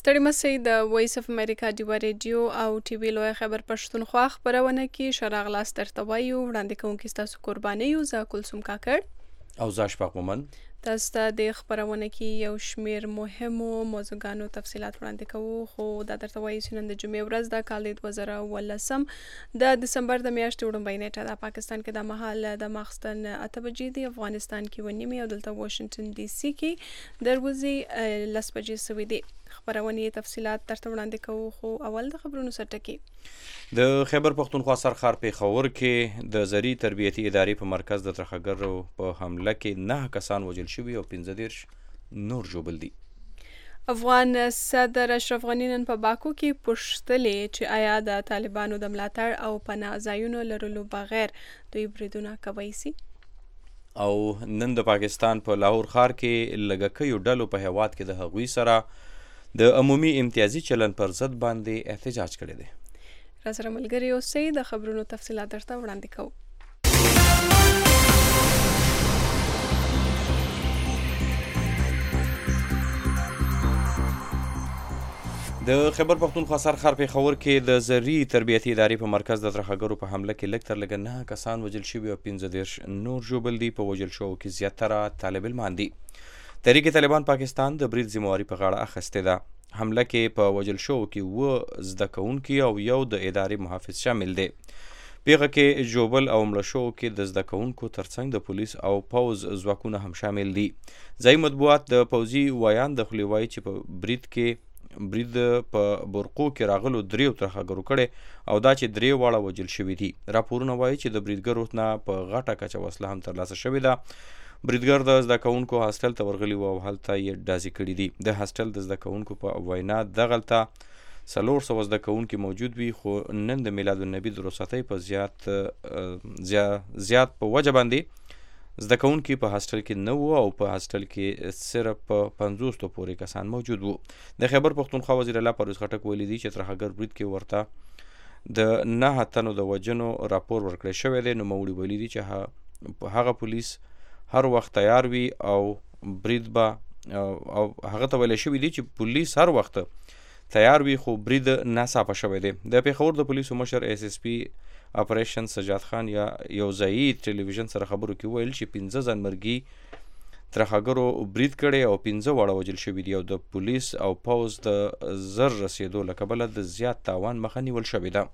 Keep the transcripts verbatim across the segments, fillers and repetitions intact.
ستړي مسئ د وایس اف امریکا ډیوه ریډیو او ټي وي لویه خبر پښتونخوا خپرونه کې ښه راغلاست درته وایو. وړاندې کوونکي ستاسو قرباني یو، زه کلثوم کاکړ او زه اشفاق مومن. تاسو ته د خپرونه کې یو شمېر مهمو موضوعګانو تفصیلات وړاندې کوو، خو دا درته وایو چې نن د جمعې ورځ ده، کال د دوه زره اوولسم د دسمبر د میاشتې وړومبۍ نیټه ده. پاکستان کې دا مهال د ماخستن اته بجې دي، افغانستان کې اوه نیمې او دلته واشنګټن ډي سي کې د ورځې لس بجې سوي دي. خپرونې تفصیلات درته وړاندې کوو، خو اول د خبرونو سرټکي. د خیبر پښتونخوا سرخار پېښور کې د زرعي تربیتي ادارې په مرکز د ترخګرو په حمله کې نه کسان وژل شوي او پنځه دېرش نور ژوبل دي. افغان صدر اشرف غني نن په باکو کې پوښتلې چې آیا د طالبانو د ملاتړ او پناه ځایونو لرلو بغیر دوی بریدونه کولی سي. او نن د پاکستان په لاهور ښار کې لږکیو ډلو په هیواد کې د هغوی سره د عمومي امتیازي چلن پر ضد باندې احتجاج کړی دی. راسره ملګري اوسئ، د خبرونو تفصیلات درته وړاندې کوو. د خیبر پښتونخوا سرخار پېښور کې د زرعي تربیتي ادارې په مرکز د ترخګرو په حمله کې لږ تر لږه نه کسان وژل شوي او پنځه دېرش نور ژوبل دي. په وژل شوو کې زیاتره طالب علمان دي. تحریک طالبان پاکستان د برید ذمهواري په غاړه اخیستې ده. حمله کې په وژل شوو کې اووه زده کوونکي او یو د ادارې محافظ شامل دی. پیښه کې ژوبل او مړه شوو کې د زده کوونکو ترڅنګ د پولیس او پوځ ځواکونه هم شامل دي. ځایي مطبوعات د پوځي ویان د خولې وایي چې په برید کې برید په برقو کې راغلو دریو ترخګرو کړی او دا چې درې واړه وژل شوي دي. راپورونه وایي چې د بریدګرو نه په غټه کچه وسله هم ترلاسه شوې ده. بریدګر د زده کوونکو هاسټل ته ورغلي وو او هلته یې ډازې کړي دي. د هاسټل د زده کوونکو په وینا دغلته څلور سوه زده کوونکي موجود وي، خو نن د میلاد النبي د رخصتۍ په زیات زیات په وجه باندې زده کوونکي په هاسټل کې نه وو او په هاسټل کې صرف په پنځوس تو پورې کسان موجود وو. د خیبر پښتونخوا وزیر الله پرویز خټک ویلي دي چې ترخګر برید کې ورته د نهه تنو د وژنو راپور ورکړی شوی دی. نوموړي ویلي دي چې هغه پولیس هر وخت تیار وي او برید به او هغه ته ویلی شوي دي چې پولیس هر وخت تیار وي خو برید ناڅاپه شوی دی. د پېښور د پولیسو مشر ایس ایس پي اپریشن سجاد خان یا یو ځایي ټلویزیون سره خبرو کې ویل چې پنځه ځانمرګي ترخګرو برید کړی او پنځه واړه وژل شوي دي او د پولیس او پوځ د زر رسېدو له کبله د زیات تاوان مخه نیول شوې ده.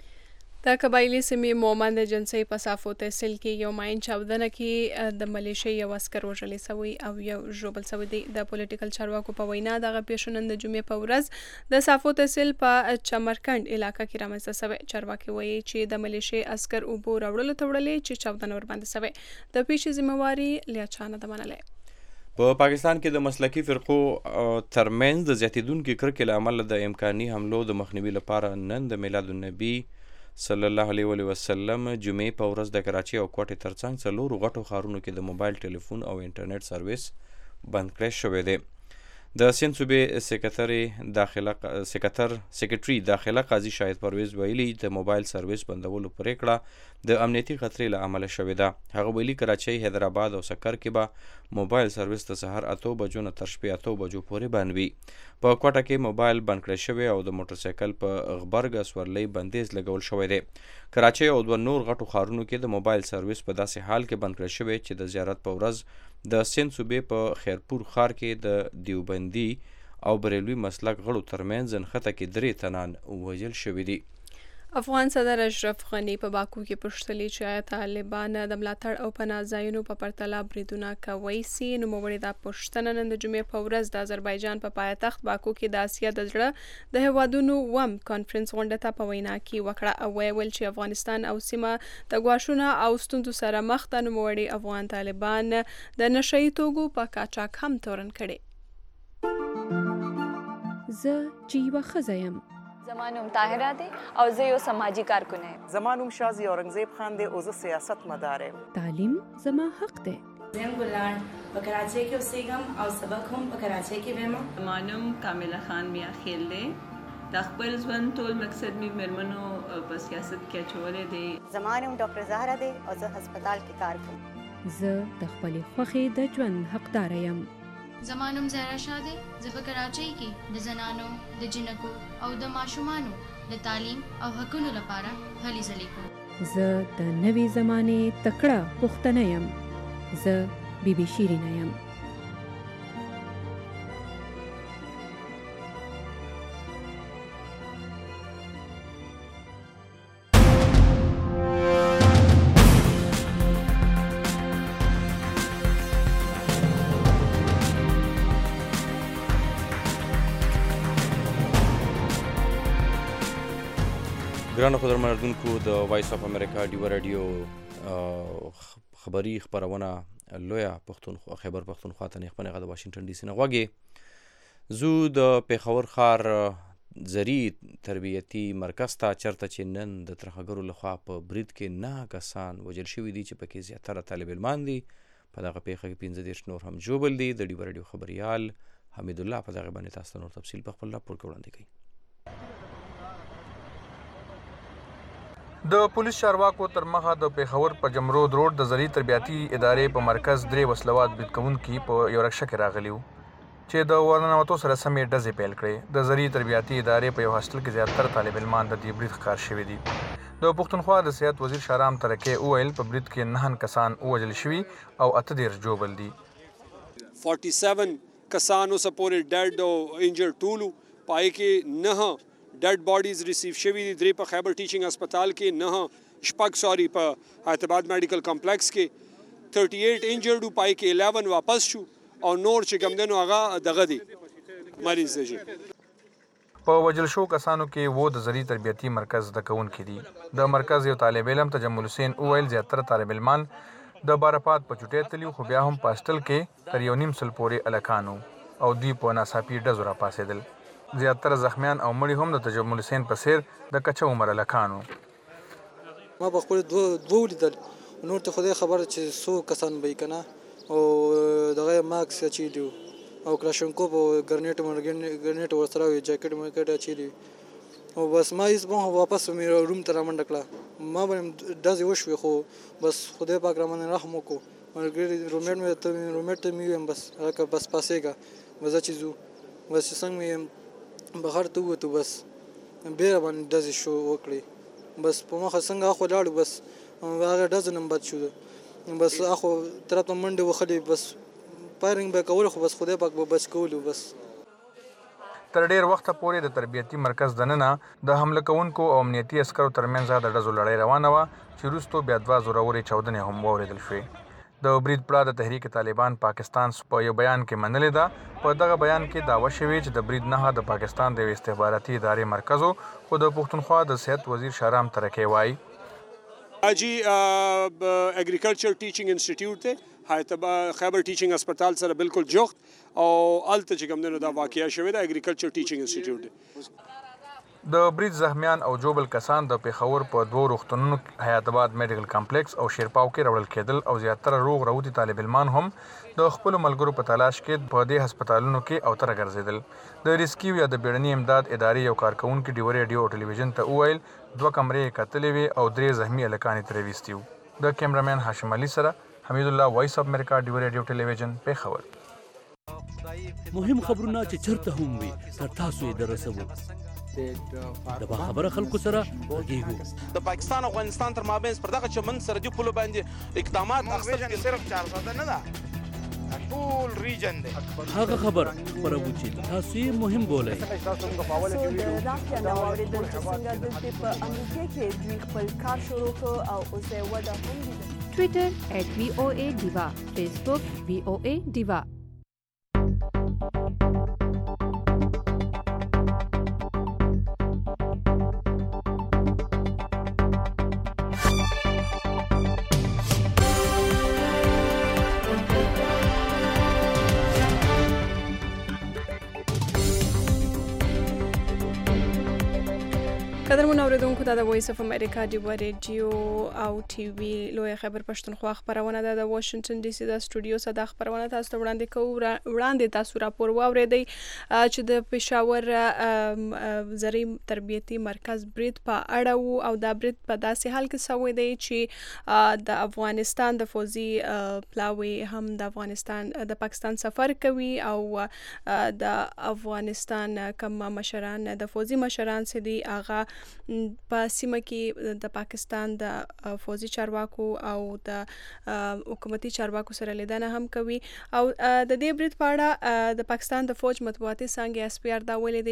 د قبایلي سیمې مومند جنسۍ په صافو تحصیل کې یو ماین چاودنه کې د ملیشې یو عسکر وژلی سوی او یو ژوبل سوی دی. د پولیټیکل چارواکو په وینا دغه پیښه نن د جمعې په ورځ د صافو تحصیل په چمرکنډ علاقه کې رامنځته سوی. چارواکي وایي چې د ملیشې عسکر اوبو راوړلو ته وړلې چې چاودنه ورباندې سوی. د پیښې ذمهواري له چا نه ده منلی. په پاکستان کې د مسلکي فرقو ترمنځ د زیاتېدونکي کرکې له امله د امکاني حملو د مخنیوي لپاره نن د میلاد النبي صلی الله علیه وسلم جمعې په ورځ د کراچۍ او کوټې ترڅنګ څلورو غټو ښارونو کې د موبایل ټلیفون او انټرنیټ سرویس بند کړی شوی دی. د سیند صوبې سکرټري داخله سکرټر سکرټري داخله قاضي شاهد پرویز ویلي د موبایل سرویس بندولو پریکړه د امنیتي خطرې له امله شوې ده. هغه ویلي کراچۍ، حیدرآباد او سکر کې به موبایل سرویس د سهار اتو بجو نه تر شپې اتو بجو پورې بند وي. په کوټه کې موبایل بند کړی شوی او د موټرسایکل په غبرګه سورلۍ بندیز لګول شوی دی. کراچۍ او دوه نور غټو ښارونو کې د موبایل سرویس په داسې حال کې بند کړی شوی چې د زیارت په ورځ د سیند صوبې په خیرپور ښار کې د دیوبندي او بریلوي مسلک غړو ترمنځ نښته کې درې تنان وژل شوي دي. افغان صدر اشرف غني په باکو کې پوښتلې چې آیا طالبان د ملاتړ او پناه ځایونو په پرتله بریدونه کولی سي. نوموړي دا پوښتنه نن د جمعې په ورځ د اذربایجان په پایتخت باکو کې د اسیا د زړه د هیوادونو وم کانفرنس غونډه ته په وینا کې وکړه او ویل چې افغانستان او سیمه د ګواښونو او ستونزو سره مخ ده. نوموړي افغان طالبان د نشه یي توکو په قاچاق هم تورن کړي. زه چې یوه ښځه یم، زما نوم طاهره دی او زه یو سماجي کارکن یم. زما نوم شازي اورنګزیب خان دی او زه سیاست مدار یم. تعلیم زما حق دی. زه ګلان په کراچۍ کې اوسېږم او سبق هم په کراچۍ کې وایم. زما نوم کامله خان میا خیل دی. د خپل ژوند ټول مقصد مې مېرمنو په سیاست کې اچولی دی. زما نوم ډاکټر زهره دی او زه هسپتال کې کار کوم. زه د خپلې خوښې د ژوند حقداره یم. زما نوم زهرا شاه دی. زه په کراچۍ کې د زنانو د جنکو او د ماشومانو د تعلیم او حقونو لپاره هلې ځلې کوم. زه د نوې زمانې تکړه پښتنه یم. زه بی بی شیرینه یم. ګرانو قدرمنو اردوونکو، د وایس اف امریکا ډیوه راډیو خبري خپرونه لویه پښتونخوا خیبر پښتونخوا ته نیخپنې غږ د واشنګټن ډي سي نه غوږې. زو د پیښور ښار زري تربیتي مرکز ته چېرته چې نن د ترهګرو لخوا په برید کې نهه کسان وژل شوي دي چې پکې زیاتره طالب علمان دي. په دغه پیښه کې پنځه دېرش نور هم ژوبل دي. د ډیوه راډیو خبریال حمید الله په دغه باندې تاسو ته نور تفصیل په خپل راپور کې وړاندې کوي. د پولیس چارواکو تر مخه د پیښور په جمرود روډ د زري تربیتي ادارې په مرکز درې وسلوات برید کوونکي په یو رکشه کې راغلي وو چې د ورننوتو سره سمې ډزې پیل کړې. د زري تربیتي ادارې په یو هاسټل کې زیاتره طالب علمان د دې برید ښکار شوي دي. د پښتونخوا د صحت وزیر شهرام ترکي وویل په برید کې نهه کسان ووژل شوي او اته دېرش جوبل دي. سړي سوه کسان اوسه پورې ډیډ او انجر ټول وو. پای کې نه ډیډ باډیز ریسیو شوي دي. درې په خیبر ټیچنګ هسپتال کې، نه شپږ سوري په حیاتباد میډیکل کمپلیکس کې، تھرٹی ایٹ انجرډ وو. پای کې الیون واپس شو او نور چې کوم دی نو هغه دغه دی مریض دی. په وژل شو کسانو کې و د زري تربیتي مرکز زده کوونکي دي. د مرکز یو طالب علم تجمل حسین وویل زیاتره طالب علمان د بارپاد په چوټۍ تلي، خو بیا هم په هاسټل کې تر یو نیم سل پورې هلکان وو او دوی په ناڅاپي ډزو راپاڅېدل. زیاتره زخمیان او مړي هم د تجمل حسین په څېر د کچه عمر هلکان وو. ما په خپل دوه ولیدل، نور ته خدای خبره چې څو کسان به یې که نه، او دغه یې ماکس اچېلي وو او کلاشینکوف او ګرنیټ ګرنیټ ورسره وو، جاکټ ماکټ اچېلي وو. او بس ما هېڅ ما واپس مې روم ته رامنډه کړه. ما باندې ډزې وشوې، خو بس خدای پاک رامنې رحم وکړو. ملګري رومېټ مې ته رومېټ ته مې ویم بس هلکه بس پاسېږه، بس چې ځو. بس چې څنګه مې بهر ته ووتو، بس بیا باندې ډزې شو وکړې. بس په مخه څنګه اخوا لاړو، بس هغه ډزو نه بد شو. بس اخوا طرف ته منډې وهلې، بس فایرنګ به یې کولو، خو بس خدای پاک به بچ کولو. بس تر ډېر وخته پورې د تربیتي مرکز دننه د حمله کوونکو او امنیتي عسکرو ترمنځ د ډزو لړۍ روانه وه چې وروستو بیا دوه زورورې چاودنې هم واورېدل شوې. د برید پړه د تحریک طالبان پاکستان په یو بیان کې منلې ده. په دغه بیان کې دعوه شوې چې د برید نښه د پاکستان د یوې استخباراتي ادارې مرکز و، خو د پښتونخوا د صحت وزیر شهرام ترکي وایي حاجي اګریکلچر ټیچنګ انسټیټیوټ دی، خیبر ټیچنګ هسپتال سره بالکل جوخت، او هلته چې کوم دی نو دا واقعه شوې ده. اګریکلچر ټیچنګ انسټیټیوټ دی. د برید زخمیان او جوبل کسان د پیښور په دوو روغتونونو حیاتباد میډیکل کمپلیکس او شیرپاو کې راوړل کېدل او زیاتره روغ راوتي طالب علمان هم د خپلو ملګرو په تلاش کې په دې هسپتالونو کې اوتره ګرځېدل. د ریسکیو یا د بیړني امداد ادارې یو کارکوونکي ډیوه راډیو او ټلویزیون ته وویل دوه کمرې یې کتلې وې او درې زخمي هلکان یې ترې ویستي وو. د کیمرامین هاشم علي سره حمید الله، وایس اف امریکا، ډیوه راډیو ټلویزیون، پیښور. مهم خبرونه چې چرته هم وي تر تاسو یې دررسوو. د باخبره خلکو سره غږیږو. د پاکستان او افغانستان تر مابین پر دغه چمن سرحدي پولو باندې اقدامات اخیستل کېږي. صرف چارسده نه ده، ټول ریجن دی. هغه خبر خپروو چې تاسو یې مهم بولئ. د رافیا نه واورېدل چې څنګه دلته په امریکا کې دوی خپل کار شروع کړ او اوس یې وده هم لیده. ټویټر ایټ وی او اے ډیوا، فیسبوک وی او اے ډیوا. قدرمن اوریدونکو دا د وایس اف امریکا ډیوا ریډیو او ټي وي لوی خبر پښتونخوا خبرونه ده د واشنگټن ډي سي د سټوډیو څخه د خبرونه تاسو ته وړاندې کوو. وړاندې تاسو راپور واوریدئ چې د پېښور زرعي تربیتي مرکز برید په اړه وو او دا برید په داسې حال کې شوی دی چې د افغانستان د فوزي پلاوي هم د افغانستان د پاکستان سفر کوي او د افغانستان کوم مشران د فوزي مشران سي دي هغه په سیمه کې د پاکستان د فوزي چارواکو او د حکومتي چارواکو سره لیدنه هم کوي. او د دې برید په اړه د پاکستان د فوج مطبوعاتي څانګې اس پی آر دا ویلي دی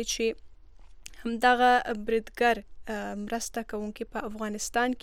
چې همدغه بریدګر مرسته کوونکي په افغانستان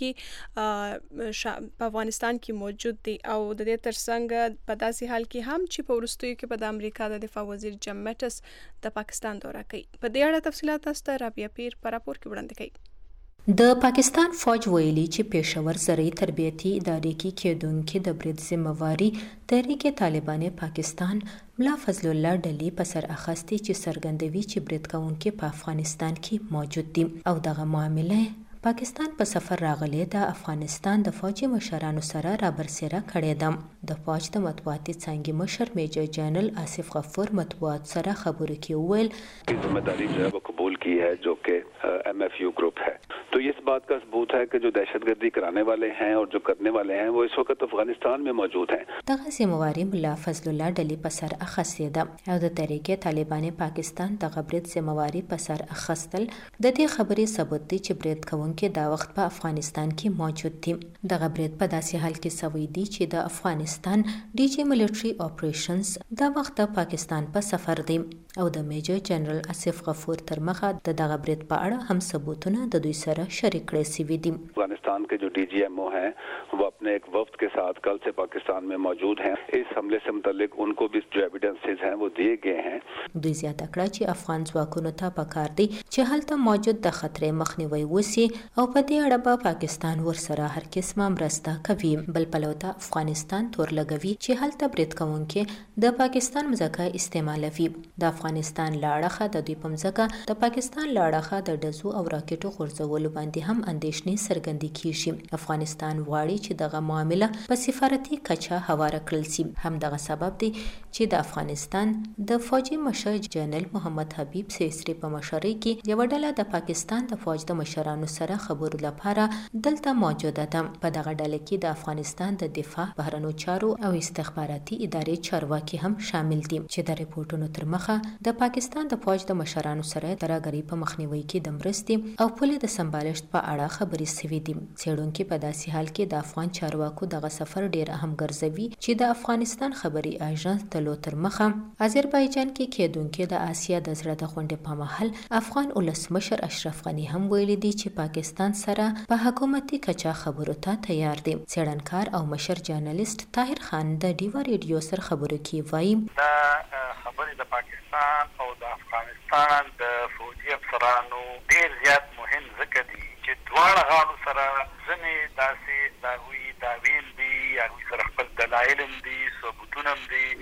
کې په افغانستان کې موجود دي او د دې ترڅنګ په داسې حال کې هم چې په وروستیو کې په د امریکا د دفاع وزیر جیم میټس د پاکستان دورہ کوي. په دې اړه تفصیلات تاسو ته رابعه پیر په راپور کې وړاندې کوي. د پاکستان فوج ویلي چې پېښور زرعي تربیتي ادارې کې کېدونکي د برید ذمہواری تحریک طالبان پاکستان ملا فضل الله ډلې په سر اخیستې چې څرګندوي چې برید کوونکي په افغانستان کې موجود دي او دغه معامله پاکستان په سفر راغلی د افغانستان د فوجي مشرانو سره رابرسېره کړې ده. د فوج د مطبوعاتي څانګې مشر میجر جنرل آصف غفور مطبوعات سره خبرو کې وویل ذمہداری جو ہے وہ قبول کی ہے جو کہ ایم ایف یو گروپ ہے. تو یہ اس بات کا ثبوت ہے کہ جو دہشت گردی کرانے والے ہیں اور جو کرنے والے ہیں وہ اس وقت افغانستان میں موجود ہیں. دغه ذمہواری ملا فضل الله ډلې په سر اخیستې ده او د تحریک طالبان پاکستان د برید ذمہواری په سر اخیستل د دې خبرې ثبوت دی چې برید کوونکي کې دا وخت په افغانستان کې موجود دي. دغه برید په داسې حال کې شوی دی چې د افغانستان ډي جی ملټري اپریشنز دا وخت د پاکستان په سفر دی او د میجر جنرل آصف غفور تر مخه د دغه برید په اړه هم ثبوتونه د دوی سره شریک کړي سوي دي. افغانستان के जो D G M O हैं वो अपने एक वफ्द के साथ कल से पाकिस्तान में मौजूद हैं. इस हमले से मुतल्लिक उनको भी जो एविडेंसेस हैं वो दिए गए हैं. دوی زیاته کړه چې افغان ځواکونو ته پکار دي چې هلته موجود د خطرې مخنیوي وسی او په دې اړه به پاکستان ورسره هر قسمه مرسته کوي. بل پلو ته افغانستان تور لګوي چې هلته برید کوونکي د پاکستان مځکه استعمالوي. د افغانستان لاړه د دوی په مځکه د پاکستان لاړه د ډزو او راکټو غورځولو باندې هم اندېښنې څرګندې کیږي. افغانستان غواړي چې دغه معامله په سفارتي کچه هواره کړل شي. هم دغه سبب دی چې د افغانستان د فوجي مشر جنرال محمد حبیب سیسری په مشرۍ کې یو ډله د پاکستان د فوج د مشرانو سره خبرو لپاره دلته موجوده ده. په دغه ډله کې د افغانستان د دفاع، بهرنیو چارو او استخباراتي ادارې چارواکي هم شامل دي چې د ریپورتونو تر مخه د پاکستان د فوج د مشرانو سره ترهګرۍ په مخنیوي کې د مرستې او پولې د سمبالښت په اړه خبرې شوې دي. څېړونکي په داسې حال کې د افغان چارواکو دغه سفر ډیر اهم ګرځوي چې د افغانستان خبري اژانس د لو تر مخه آذربایجان کې کېدونکي د آسیا د زړه د غونډې په مهال افغان ولسمشر اشرف غنی هم ویلي دی چې پاکستان سره په حکومتي کچه خبرو ته تیار دی. څېړنکار او مشر جرنالست طاهر خان د ډیوا ریډیو سره خبرو کې وایي دا خبرې د پاکستان او د افغانستان د فوجي افسرانو ډیر زیات مهم ځکه دي چې دواړه غاړو سره ځینې داسې د هغوی دعوې دي، هغوی سره خپل دلایل هم دي، ثبوتونه هم دي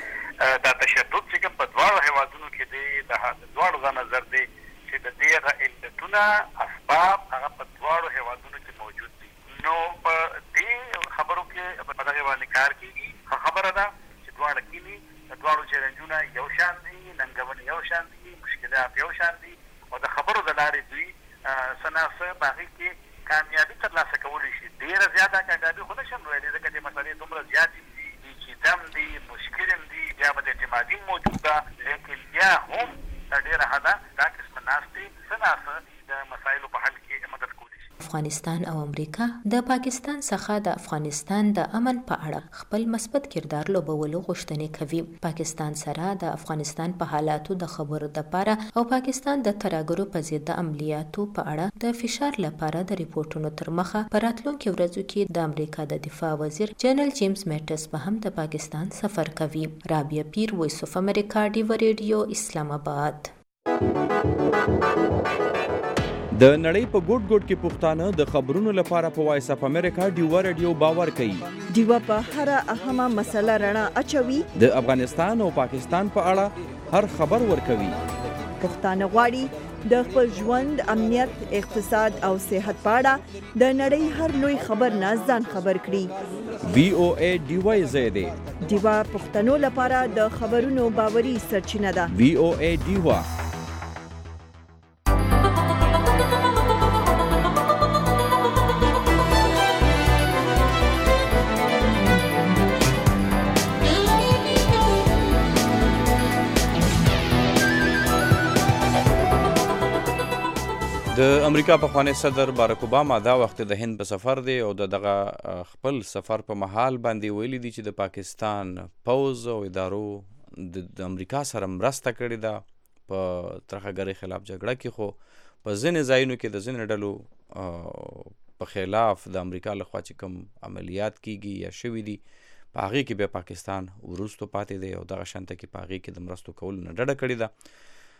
چې دا تشدد چې کوم په دواړو هېوادونو کې دی د دواړو ځا نظر دی چې د دې هغه علتونه اسباب هغه په دواړو هېوادونو کې موجود دي. نو په دې خبرو کې په دغه باندې کار کېږي. خبره ده چې دواړه کلي د دواړو چیلنجونه یو شان دي، ننګونې یو شان دي، مشکلات یو شان دي او د خبرو د لارې دوی څه نه څه په هغې کې کامیابي ترلاسه کولی شي. ډېره زیاته کامیابي خو نه شم ویلی ځکه چې مسلې دومره زیاتې دي، پیچیده هم دي، مشکل هم دي، بیا به د اعتمادي موجود ده، لیکن بیا هم ډېره حده دا قسمه ناستې څه نه څه د مسایلو په حل کې مدد کولی شي. افغانستان او امریکا د پاکستان څخه د افغانستان د امن په اړه خپل مثبت کردار لوبولو غوښتنې کوي. پاکستان سره د افغانستان په حالاتو د خبرو لپاره او پاکستان د ترهګرو په ضد د عملیاتو په اړه د فشار لپاره د ریپورتونو تر مخه په راتلونکو ورځو کې د امریکا د دفاع وزیر جنرال جیمز میټس به هم د پاکستان سفر کوي. رابعه پیر، وایس اف امریکا، ډیوا ریډیو، اسلام آباد. د نړۍ په ګوټ ګوټ کې پښتانه د خبرونو لپاره په وایس اف امریکا ډیوا ریډیو باور کوي. ډیوا په هر اهمه مسله رڼا اچوي. د افغانستان او پاکستان په اړه هر خبر ورکوي. پښتانه غواړي د خپل ژوند، امنیت، اقتصاد او صحت په اړه د نړۍ هر لوی خبر نه ځان خبر کړي. وی او ای ډیوا زیاده ډیوا پښتنو لپاره د خبرونو باوري سرچینه ده. وی او ای ډیوا د امریکا پخوانی صدر باراک اوباما دا وخت د هند په سفر دی او د دغه خپل سفر په محال باندې ویلي دي چې د پاکستان پوز او ادارو د امریکا سره مرسته کړې ده په ترهګرۍ خلاف جګړه کې، خو په ځینې ځایونو کې د ځینې ډلو په خلاف د امریکا لخوا چې کوم عملیات کیږي یا شوي دي په هغې کې بیا پاکستان وروستو پاتې دی او دغه شانته کې په هغې کې د مرستو کولو نه ډډه کړې ده.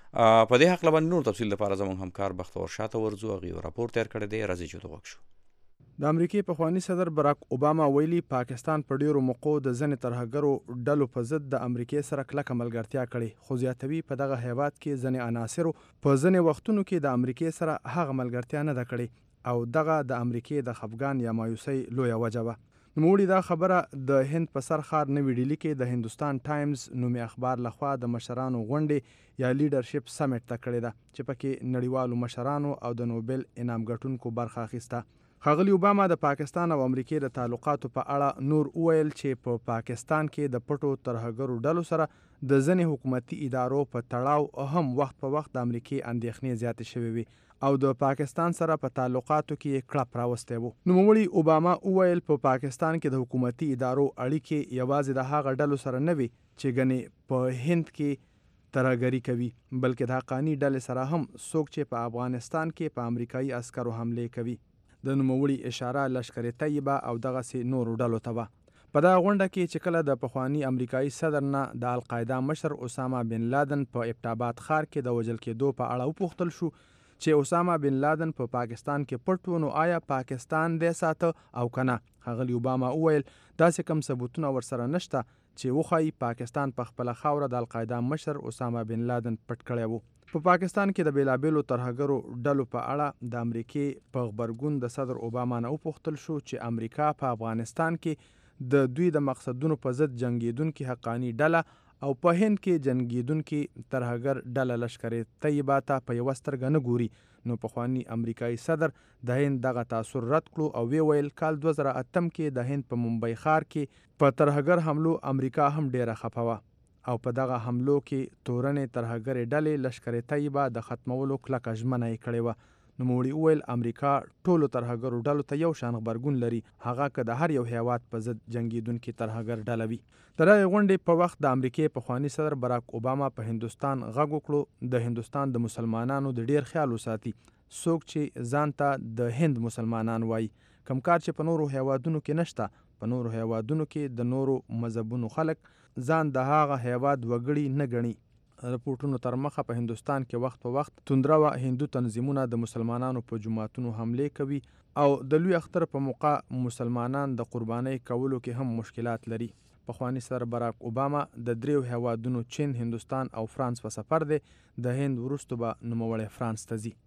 په دې حق باندې نور تفصیل لپاره زموږ همکار بختور شاته ورځو هغې یو راپور تیار کړی دی. راځئ چې وغږ شو. د امریکای پخوانی صدر باراک اوباما ویلي پاکستان په ډیرو موقعو د ځینې ترهګرو ډلو په ضد د امریکای سره کلکه ملګرتیا کړې، خو زیاتوي په دغه هیواد کې ځینې عناصرو په ځینې وختونو کې د امریکای سره هغه ملګرتیا نه ده کړې او دغه د امریکای د خفګان یا مایوسۍ لویه وجه وه. نوموړي دا خبره د هند په سر ښار نوي ډیلي کې د هندوستان ټایمز نومي اخبار لخوا د مشرانو غونډې یا لیډرشپ سمیټ ته کړې ده چې پکې نړیوالو مشرانو او د نوبل انعام ګټونکو برخه اخیسته. ښاغلي اوباما د پاکستان او امریکای د تعلقاتو په اړه نور وویل چې په پا پاکستان کې د پټو ترهګرو ډلو سره د ځینې حکومتي ادارو په تړاو هم وخت په وخت د امریکای اندېښنې زیاتې شوې وي او د پاکستان سره په تعلقاتو کې کړپ راوستی وو. نوموړي اوباما وویل په پاکستان کې د حکومتي ادارو اړیکې یوازې د هغه ډلو سره نه وي چې ګنې په هند کې ترهګري کوي، بلکې د حقاني ډلې سره هم څوک چې په افغانستان کې په امریکایي عسکرو حملې کوي. د نوموړي اشاره لشکر طیبه او دغسې نورو ډلو ته وه. په دغه غونډه کې چې کله د پخواني امریکایي صدر نه د القاعده مشر اسامه بن لادن په ابټاباد ښار کې د وژل کېدو په اړه وپوښتل شو چې اسامه بن لادن په پا پاکستان کې پټ و نو آیا پاکستان دی ساته او کنه. ښاغلي اوباما وویل داسې کوم ثبوتونه ورسره نشته چې وښایي پاکستان په خپله خاوره د القاعده مشر اسامه بن لادن پټ کړی وو. په پاکستان کې د بیلابیلو ترهګرو ډلو په اړه د امریکای په غبرګون د صدر اوباما نه وپوښتل شو چې امریکا په افغانستان کې د دوی د مقصدونو په ضد جنګیدونکي حقاني ډله او په هند کې جنګیدونکي ترهګر ډله لشکر طیبه ته په یوه سترګه نه ګوري. نو پخواني امریکایي صدر د هند دغه تاثر رد کړو او وی ویل کال دوه زره اتم کې د هند په ممبئی ښار کې په ترهګر حملو امریکا هم ډیره خفه وه او په دغه حملو کې تورنې ترهګرې ډلې لشکر طیبه د ختمولو کلکه ژمنه یې کړې وه. نوموړي وویل امریکا ټولو ترهګرو ډلو ته یو شان غبرګون لري، هغه که د هر یو هیواد په ضد جنګیدونکي ترهګر ډله وي. د دغې غونډې په وخت د امریکای پخواني صدر باراک اوباما په هندوستان غږ وکړو د هندوستان د مسلمانانو د ډیر خیال وساتي، څوک چې ځان ته د هند مسلمانان وایي، کوم کار چې په نورو هیوادونو کې نشته. په نورو هیوادونو کې د نورو مذهبونو خلک ځان د هغه هیواد وګړي نه ګڼي. رپورټونو تر مخه په هندوستان کې وخت په وخت توندروه هندو تنظیمونه د مسلمانانو په جوماتونو حملې کوي او د لوی اختر په موقع مسلمانان د قربانۍ کولو کې هم مشکلات لري. پخوانی صدر باراک اوباما د دریو هیوادونو چین، هندوستان او فرانس په سفر دی. د هند وروسته به نوموړی فرانس ته ځي.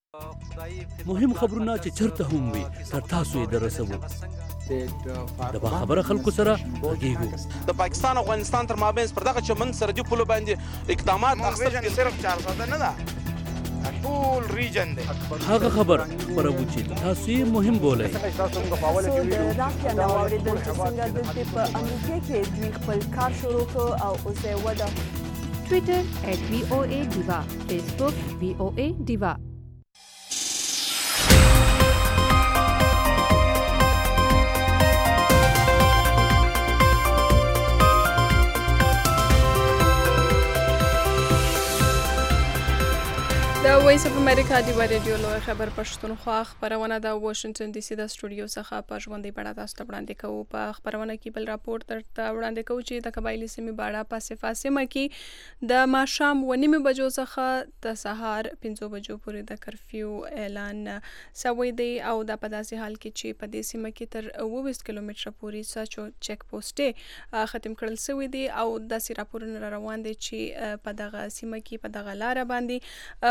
مهم خبرونه چې چرته هم وي تر تاسو یې دررسوو. د باخبره خلکو سره غږیږو. د پاکستان او افغانستان تر مابین پر دغه چمن سرحدي پولو باندې اقدامات اخیستل صرف چار ساده نه ده، ټول ریجن دی. هغه خبر خبرو چې تاسو یې مهم بولئ. سو د راکیا نو اوریدل چې څنګه د په امریکا کې دوی خپل کار شروع کړ او اوس یې وده. ټویټر ایٹ وی او ای ډیوا، فیسبوک وی او ای ډیوا. د وایس اف امریکا د رادیو لوی خبر پښتونخوا خبرونه د واشنگټن ډي سي د سټوډیو څخه په ژوندۍ بڼه تاسو ته وړاندې کوو. په خبرونه کې بل راپور درته وړاندې کوو چې د قبایلي سیمې باړه په صفاسمه کې د ماښام و نیمې بجو څخه د سهار پنځو بجو پورې د کرفیو اعلان شوی دی او دا په داسې حال کې چې په دې سیمه کې تر اوه ویشت کیلومتره پورې سچو چک پوسټې ختم کړل شوی دی او داسې راپورونه روان دي چې په دغه سیمه کې په دغه لار باندې خلکو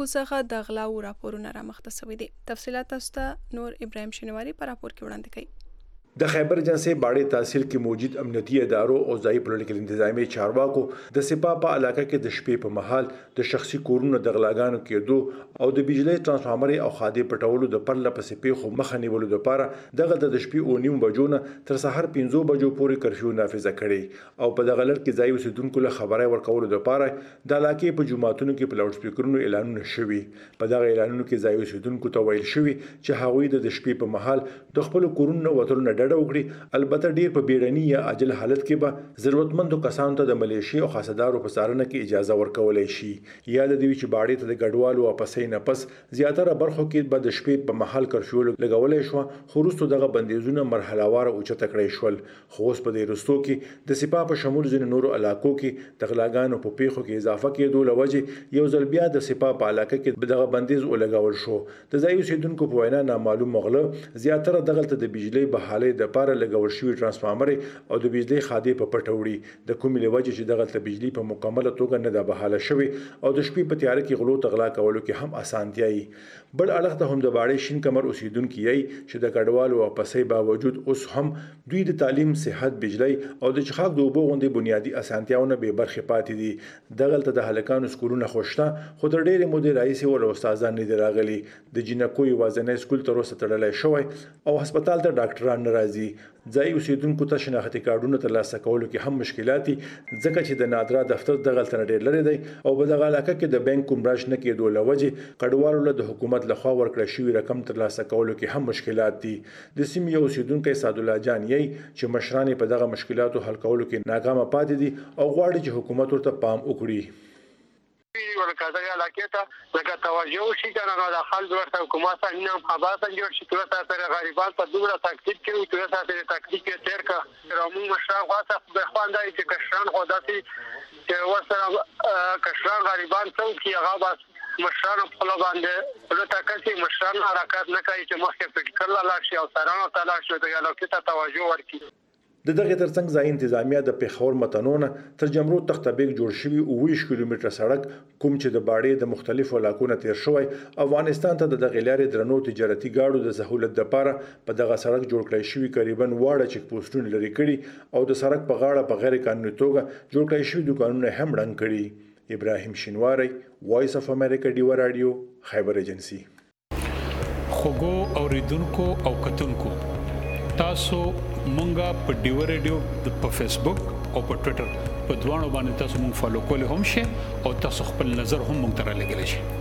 خلکو څخه د غلاو راپورونه رامخته شوي دي. تفصیلات تاسو ته نور ابراهیم شینواری په راپور کې وړاندې کوي. د خیبر ایجنسی باړې تحصیل کې موجود امنیتي ادارو او ځایي پولیټیکل انتظامی چارواکو د سپاه په علاقه کې د شپې په مهال د شخصي کورونو د غلاګانو کېدو او د بجلی ترانسفارمر او خادي پټولو د پرله پسې پیښو مخه نیولو لپاره دغه د شپې او نیم بجو نه تر سحر پنځه بجو پورې کرفیو نافذه کړي او په دغه لړ کې ځایي اوسیدونکو له خبري ورکولو لپاره د علاقې په جماعتونو کې په لاوډ سپیکرونو اعلانونه شوي. په دغه اعلانونو کې ځایي اوسیدونکو ته ویل شوي چې هغوی د شپې په مهال د خپل کورونو وتلو نه ډډه وکړي. البته ډیر په بیړني یا عاجل حالت کې به ضرورتمندو کسانو ته د ملیشي او خاصدارو په څارنه کې اجازه ورکولای شي. یاد دی چې باړې ته د ګډوالو واپسې نه پس زیاتره برخو کې به د شپې په محل کرفیو لګولای شو، خو وروسته دغه بندیزونه مرحله وار اوچته کړی شول. خو اوس په دې وروستو کې د سپاه په شمول ځینو نورو علاقو کې د غلاګانو په پیښو کې اضافه کېدو له وجې یو ځل بیا د سپاه په علاقه کې دغه بندیز ولګول شو. د ځایي اوسیدونکو په وینا نامعلوم مغله زیاتره دغلته د بجلی بحالې د پاره لګول شوی ترانسفارمر او د بجلی خادي په پټوړي د کومې لوجه چې دغه ته بجلی په مکمله توګه نه د بحاله شوی او د شپې په تیار کې غلو تغلا کولو کې هم اسانتیا وي. بل اړخ ته هم د باړې شین کمر اوسیدونکو یي چې د کډوالو واپسې باوجود اوس هم دوی د تعلیم، صحت، بجلی او د چخاک د اوبو غوندي بنیادی اسانتیاونه به برخه پاتې دي. دغه ته د هلکانو سکولونه خوشته خو د ډېرې مودې رئیس او استادان نه راغلي. د جنکو یوازنۍ سکول تر اوسه تړلای شوی او هسپتال ته ډاکټران ناراضي. ځای اوسیدونکو ته شناختی کارډونه ترلاسه کولو کې هم مشکلات دي ځکه چې د نادرا دفتر دغه تر ډېر لري دی او په دغه علاقه کې د بانک کومراج نه کېدو لوجه کډوالو له حکومت لخوا ورکړل شوی رقم ترلاسه کولو کې هم مشکلات دي. د سیمې اوسیدونکو سعد الله جان یې چې مشران په دغه مشکلاتو حل کولو کې ناکام پاتې دي او غواړي چې حکومت ورته پام وکړي. ورکه دغه علاقې ته لکه توجه وشي کنه نو د خلک ورته حکومت ته نه خبره جوړ شي تر څو غریبان په دومره تکلیف کې تر څو تکلیف کې تیر کا رامو مشران خاصه به خواندای چې کشران خو داسي چې وسره کشران غریبان څو کې هغه بس مشران په خپل باندې له تکسي مشران حرکت نه کوي چې مخکې فکر لا شي او سرانو تعالی شو د علاقې ته توجه ورکړي. د دغه ترڅنګ ځای انتظامیه د پیښور متنونه تر جمرو تختبیک جوړ شوی اوویش کیلومتره سړک کوم چې د باړې د مختلفو علاقو نه تیر شوی افغانستان ته د دغه لارې درنو تجارتي گاډو د سہولت لپاره په دغه سړک جوړ کړی شوی تقریبا واړه چک پوسټونه لري کړي او د سړک په غاړه په غیر قانوني توګه جوړ کړی شوی دکانونه هم ړنګ کړي. ابراهیم شینواری، وایس اف امریکا، ډیو رادیو، خیبر ایجنسی. خوګو اوریدونکو او کتونکو تاسو مونږه په ډیو رادیو په فیسبوک او په ټوئیټر په دوانو باندې تاسو مونږ فالو کولای هم شئ او تاسو خپل نظر هم مونږ ته رالیږلی شئ.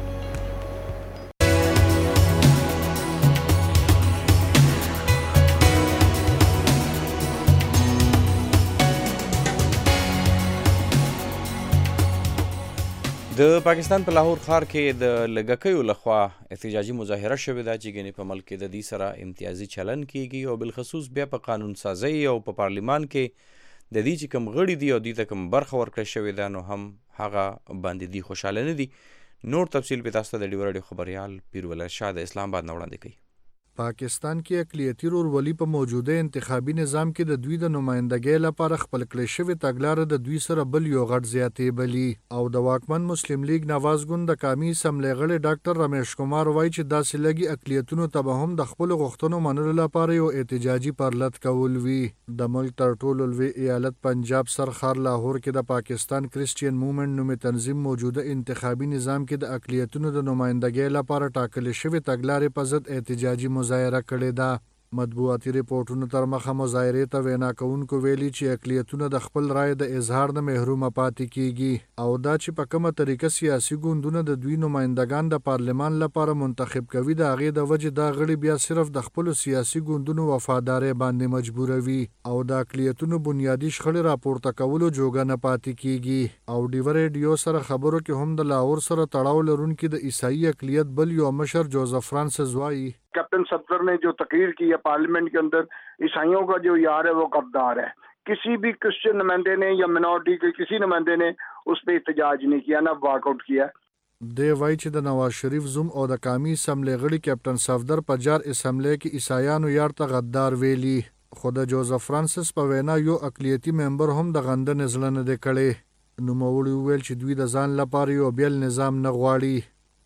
د پاکستان په لاهور ښار کې د لږکیو لخوا احتجاجي مظاهره شوې ده چې ګنې په ملک کې د دې سره امتیازي چلن کیږي او بالخصوص بیا په قانون سازی او په پارلیمان کې د دې چې کوم غړي دي او دې ته کوم برخه ورکړل شوې ده نو هم هغه باندې دي خوشاله نه دي. نور تفصیل په تاسو ته د ډیو رادیو خبريال پیرول شاه د اسلام آباد نه وړاندې کوي. پاکستان کې اقلیتي رورولي په موجوده انتخابي نظام کې د دوی د نمائندګۍ لپاره خپل کړی شوی تګلارې د دوی سره بل یو غټ زیاتې بلی او د واکمن مسلم لیگ نواز ګوند د قومي اسمبلی غړي ډاکټر رمیش کمار وایي چې داسې لګي اقلیتونو ته به هم د خپل غوښتنو منلو لپاره یو احتجاجي پرلط کول وي. د ملک تر ټولو لوی ایالت پنجاب سرخار لاهور کې د پاکستان کرسچین موومنټ نومې تنظیم موجوده انتخابي نظام کې د اقلیتونو د نمائندګۍ لپاره ټاکل شوی تګلارې په ضد احتجاجي مظاهره کړې ده. مطبوعاتي ریپورټونو تر مخه مظاهرې ته وینا کوونکو ویلي چې اقلیتونه د خپل رای د اظهار نه محرومه پاتې کیږي او دا چې په کومه طریقه سیاسي ګوندونه د دوی نمائندگان د پارلمان لپاره منتخب کوي د هغې د وجې دا غړي بیا صرف د خپلو سیاسي ګوندونو وفادارۍ باندې مجبوروي او د اقلیتونو بنیادي شخړې راپورته کولو جوګه نه پاتې کیږي. او ډیو رادیو سره خبرو کې هم د لاهور سره تړاو لرونکي د عیسائی اقلیت بل یو مشر جوزف فرانسس وایي कैप्टन सफदर ने जो तकरीर की है पार्लियामेंट के अंदर ईसाइयों का जो यार है वो कब्दार है. किसी भी क्रिश्चियन नुमाइंदे ने या मिनॉरिटी के किसी नुमाइंदे ने उस पर एहतजाज नहीं किया, ना वॉकआउट किया. دی وایي چې د نواز شریف زوم او د قومي اسمبلی غړي کیپټن صفدر په جار اسمبلی کې عیسایانو یار ته غدار ویلي خو د جوزف فرانسس په وینا یو اقلیتي ممبر هم د غندنې زړه نه دی کړی. نوموړي وویل چې دوی د ځان لپاره یو بیل نظام نه غواړي.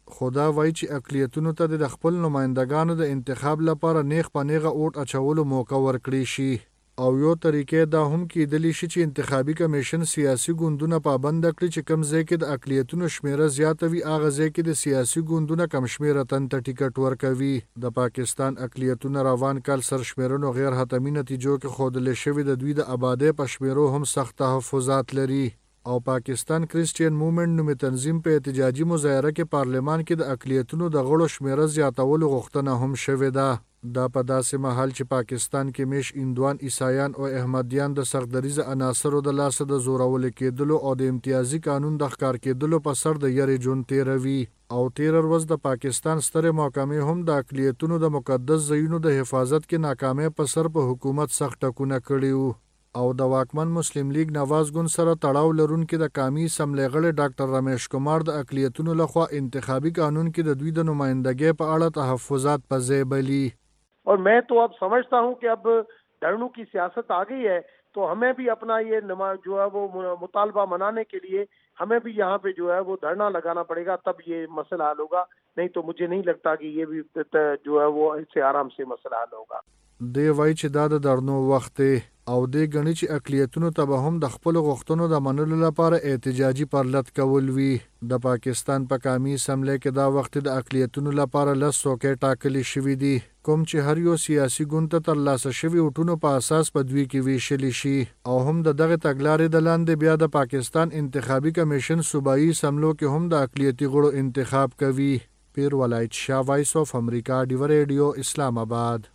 خدا وایي چې اقلیتونو ته د خپل نمائندګانو د انتخاب لپاره نیغ په نیغه اوټ اچولو موقع ورکړي شي او یو طریقې دا هم کېدلی شي چې انتخابي کمیشن سیاسي ګوندونه پابند کړي چې کم ځای کې د اقلیتونو شمیره زیاته وي هغه ځای کې د سیاسي ګوندونه کم شمیره تن ته ټیکټ ورکوي. د پاکستان اقلیتونه روان کال سرشمیرنو غیر حتمي نتیجو کې ښودلی شوي د دوی د آبادۍ په شمیرو هم سخت تحفظات لري او پاکستان کرسچین موومنټ نومي تنظیم په احتجاجي مظاهره کې پارلمان کې د اقلیتونو د غړو شمیره زیاتولو غوښتنه هم شوې ده. دا په داسې مهال چې پاکستان کې میش هندوان، عیسایان او احمدیان د سردریزه عناصرو د لاسه د زورولو کېدلو او د امتیازي قانون د ښکار کېدلو په سر د یرې ژوند تېروي او تېره ورځ د پاکستان سترې محکمې هم د اقلیتونو د مقدس ځایونو د حفاظت کې ناکامۍ په سر په حکومت سخت ټکونه کړي وو او د واکمن مسلم لیگ نواز ګوند سره تړاو لرونکي د قامي اسمبلۍ غړي ډاکټر رمیش کمار د اقلیتونو لخوا انتخابي قانون کې د دوی د نمائندګۍ په اړه تحفظات په ځای بلي. और मैं तो अब समझता हूं कि अब धरनों की सियासत आ गई है तो हमें भी अपना ये जो है वो मुतालबा मनाने के लिए हमें भी यहाँ पे जो है वो धरना लगाना पड़ेगा, तब ये मसला हल होगा. नहीं तो मुझे नहीं लगता कि ये भी जो है वो इससे आराम से मसला हल होगा. دی وایي چې دا د درنو وخت دی او دی ګڼي چې اقلیتونو ته به هم د خپلو غوښتنو د منلو لپاره احتجاجي پرلط کول وي. د پاکستان په قامي اسمبلۍ کې دا وخت د اقلیتونو لپاره لس څوکۍ ټاکلي شوي دي کوم چې هر یو سیاسي ګوند ته ترلاسه شوي ووټونو په اساس په دوی کې ویشلی شي او هم د دغې تګلارې د لاندې بیا د پاکستان انتخابي کمیشن صوبایي اسمبلو کې هم د اقلیتي غړو انتخاب کوي. پیر ولایت شاه، وایس آف امریکا، ډیو ریډیو، اسلام آباد.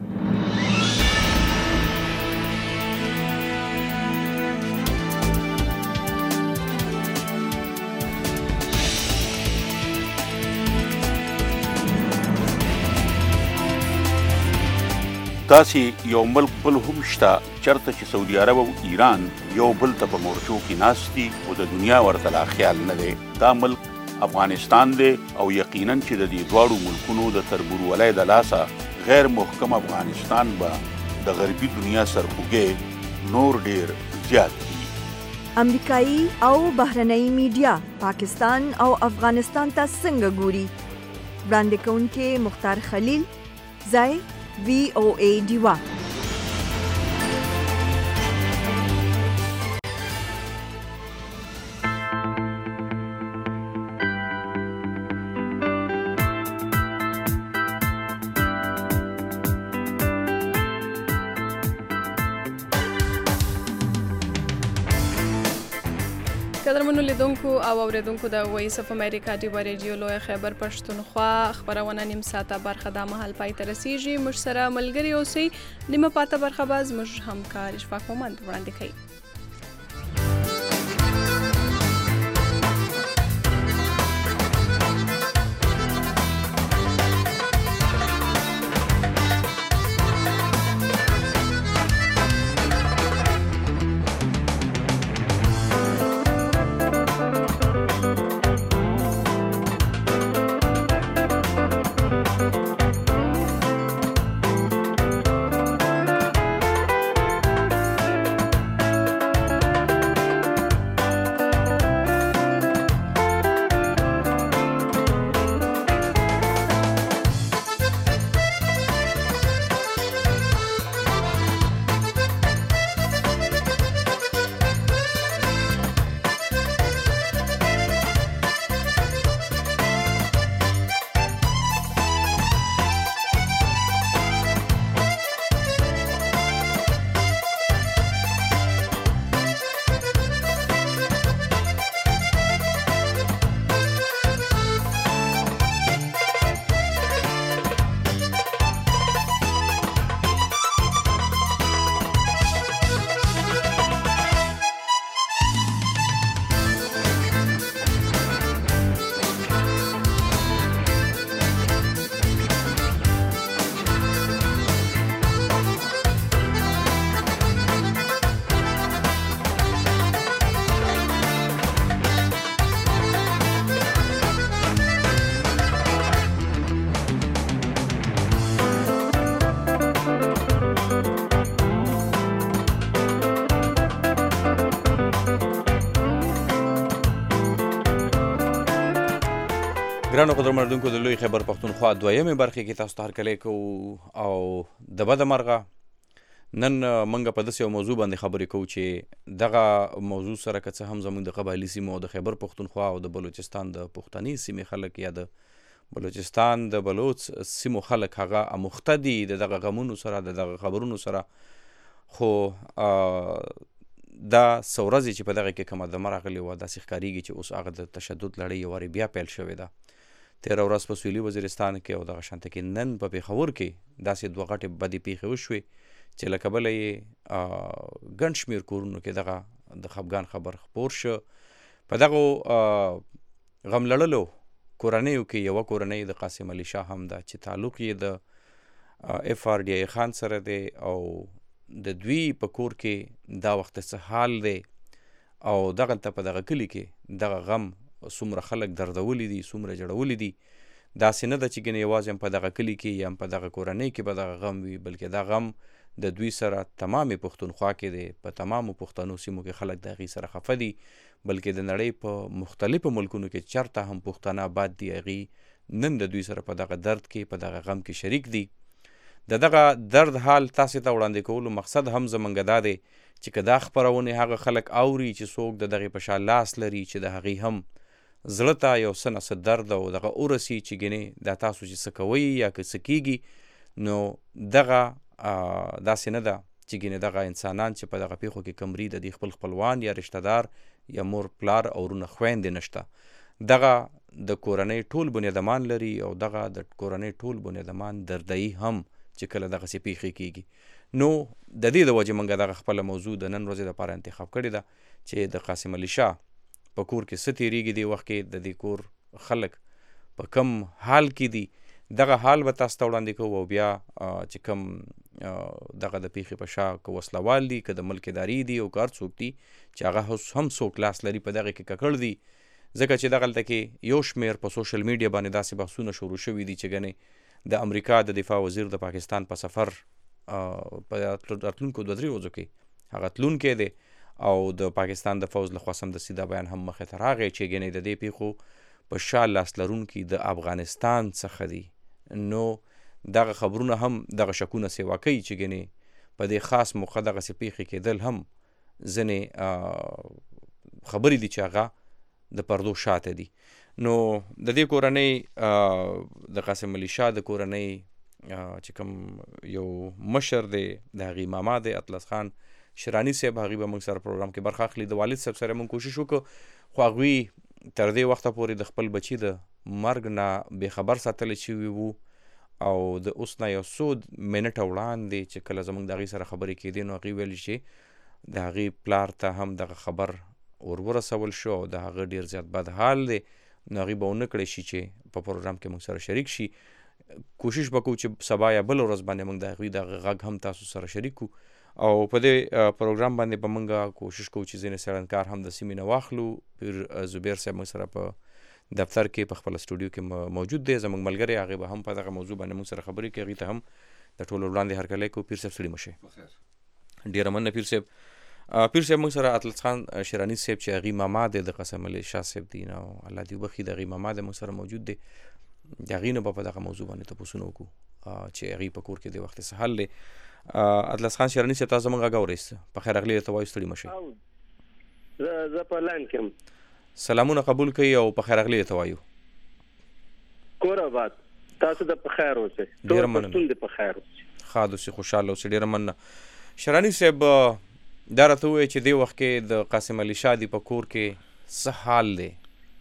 داسې یو ملک بل هم شته چرته چې سعودي عرب او ایران یو بل ته په مورچو کې ناست دي او د دنیا ورته لا خیال نه دی. دا ملک افغانستان دی او یقینا چې د دې دواړو ملکونو د تربورولۍ د لاسه غیر محکم افغانستان به د غربي دنیا سرخوږی نور ډیر زیات دي. امریکایي او بهرنۍ میډیا پاکستان او افغانستان ته څنګه ګوري؟ وړاندې کوونکې مختار خلیل، ځای وی او ای ډیوا. قدرمنو لیدونکو او اوریدونکو د وایس اف امریکا ډیو ریډیو لوی خیبر پښتونخوا خبرونه نیم ساعته برخه د مهال پای ته رسیږي. موږ سره ملګري اوسئ. نیمه پاته برخه باز موږ همکار اشفاق مومند وړاندې کوي. ګرانو قدرمنونکو د لوی خیبر پښتونخوا دویمې برخې کې تاسو ته هرکلی کوو او د بده مرغه نن موږ په داسې یو موضوع باندې خبرې کوو چې دغه موضوع سره که څه هم زموږ د قبایلي سیمو او د خیبر پښتونخوا او د بلوچستان د پښتني سیمې خلک یا د بلوچستان د بلوچ سیمو خلک هغه اموخته دي د دغه غمونو سره د دغه خبرونو سره. خو دا څه ورځې چې په دغه کې کومه دمه راغلې وه داسې ښکارېږي چې اوس هغه د تشدد لړۍ یو وارې بیا پیل شوې ده. تېره ورځ په سویلي وزیرستان کې او دغه شانته کې نن په پېښور کې داسې دوه غټې بدې پیښې وشوې چې له کبله یې ګڼ شمېر کورونو کې دغه د خفګان خبر خپور شو. په دغو غم لړلو کورنیو کې یوه کورنۍ د قاسم علي شاه هم ده چې تعلق یې د اف آر ډي آی خان سره دی او د دوی په کور کې دا وخت څه حال دی او دغلته په دغه کلي کې دغه غم څومره خلک دردولی دي څومره جړولی دي. داسې نه ده چې ګنې یوازې هم په دغه کلي کې یا هم په دغه کورنۍ کې به دغه غم وي بلکې دا غم د دوی سره تمامې پښتونخوا کې دی. په تمامو پښتنو سیمو کې خلک د هغې سره خفه دي بلکې د نړۍ په مختلفو ملکونو کې چرته هم پښتانه آباد دي هغې نن د دوی سره په دغه درد کې په دغه غم کې شریک دي. د دغه درد حال تاسې ته وړاندې کولو مقصد هم زموږ دا دی چې که دا خپرونې هغه خلک اوري چې څوک د دغې په شا لاس لري چې د هغې هم زړه ته یو څه نه څه درد او دغه ورسي چې ګنې دا تاسو چې څه کوئ یا که څه کېږي نو دغه داسې نه ده چې ګنې دغه انسانان چې په دغه پیښو کې کمري د دې خپل خپلوان یا رشته دار یا مور پلار او ورونه خویندې نشته. دغه د کورنۍ ټول بنیادمان لري او دغه د کورنۍ ټول بنیادمان دردایي هم چې کله دغسې پیښې کېږي. نو د دې د وجې موږ دغه خپله موضوع د نن ورځې دپاره انتخاب کړې ده چې د قاسم علي شاه په کور کې څه تېرېږي دې وخت کې د دې کور خلک په کم حال کې دي دغه حال به تاسو ته وړاندې کوو او بیا چې کوم دغه د پیښې په شا که وسلوال دي که د ملک ادارې دي او که هر څوک دي چې هغه هم څوک لاس لري په دغه کې ککړ دي ځکه چې دغلته کې یو شمېر په سوشل میډیا باندې داسې بحثونه شروع شوي دي چې ګنې د امریکا د دفاع وزیر د پاکستان په سفر په راتلونکو دوه درې ورځو کې هغه تلونکی دی او د پاکستان د فوز لخوا سمدستي دا بیان هم مخې ته راغی چې ګنې د دې پیښو په شا لاس لرونکي د افغانستان څخه دي. نو دغه خبرونه هم دغه شکونه سیوا کوي چې ګنې په دې خاص موقع دغسې پیښې کېدل هم ځینې خبرې دي چې هغه د پردو شاته دي. نو د دې کورنۍ د قاسم علي شاه د کورنۍ چې کوم یو مشر دی د هغې ماما دی اطلس خان شرانی صاحب هغوی به موږ سره پروګرام کې برخه اخلي. د والد صاحب سره موږ کوشش وکړو خو هغوی تر دې وخته پورې د خپل بچي د مرګ نه بېخبر ساتلی شوي وو او د اوس نه یو څو منټه وړاندې چې کله زموږ د هغوی سره خبرې کېدې نو هغوی ویل چې د هغوی پلار ته هم دغه خبر ور ورسول شو او د هغه ډېر زیات بد حال دی نو هغوی به ونه کړی شي چې په پروګرام کې موږ سره شریک شي. کوشش به کوو چې سبا یا بله ورځ باندې موږ د هغوی دغه غږ هم تاسو سره شریک کړو او په دې پروګرام باندې به موږ کوشش کوو چې ځینې څېړنکار هم د سیمې نه واخلو. پیر زبیر صاحب موږ سره په دفتر کې په خپل سټوډیو کې موجود دی زموږ ملګری هغې به هم په دغه موضوع باندې موږ سره خبرې کوي هغوی ته هم د ټولو وړاندې هرکلی کوو. پیر صاحب ستړي مه شئ. ډېره مننه پیر صاحب. پیر صاحب موږ سره اطلس خان شرانی صاحب چې هغوی ماما دی د قاسم علي شاه صاحب دی نو الله دې وبخي د هغوی ماما دی موږ سره موجود دی د هغوی نه به په دغه موضوع باندې تپوسونه وکړو چې هغوی په کور کې د وخت څه حل دی. اطلس خان شرانی صاحب تاسو زموږ غږ اورئ په خیر اغلې ته وایو ستړي مه شئ. زه په لاین کې یم. سلامونه قبول کوي او په خیر اغلې ته وایو. کور آباد تاسو د په خیر اوسئ. ټول پښتون د په خیر اوسئ. ښاد اوسئ خوشحاله اوسئ. ډېره مننه. شرانی صاحب دا راته ووایئ چې دې وخت کې د قاسم علي شاه دی په کور کې څه حال دی؟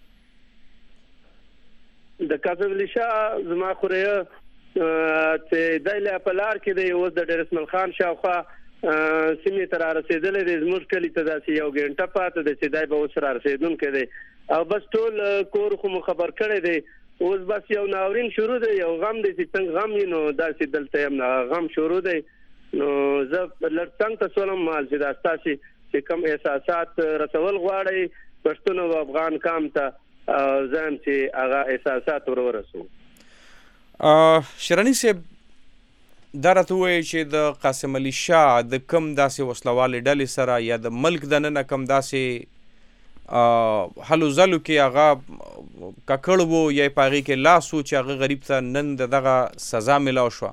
د قاسم علي شاه زما خوریه چې دی لا په لار کې دی اوس د ډېر اسماعیل خان شاوخوا سیمې ته را رسېدلی دی زموږ کلي ته داسې یو ګنټه پاته دی چې دی به اوس را رسېدونکی دی او بس ټول کور خو مو خبر کړی دی اوس بس یو ناورین شروع دی یو غم دی چې څنګه غم وي نو داسې دلته یم غم شروع دی نو زه لږ څنګ ته سولم مال چې دا ستاسې چې کوم احساسات رسول غواړئ پښتون او افغان قام ته زه هم چې هغه احساسات ور ورسوم. شرانی صاحب دا راته ووایئ چې د قاسم علي شاه د کوم داسې وسلوالې ډلې سره یا د ملک دننه کوم داسې حلو ځلو کې هغه ککړ و یا په هغې کې لاس و چې هغه غریب ته نن د دغه سزا میلاو شوه؟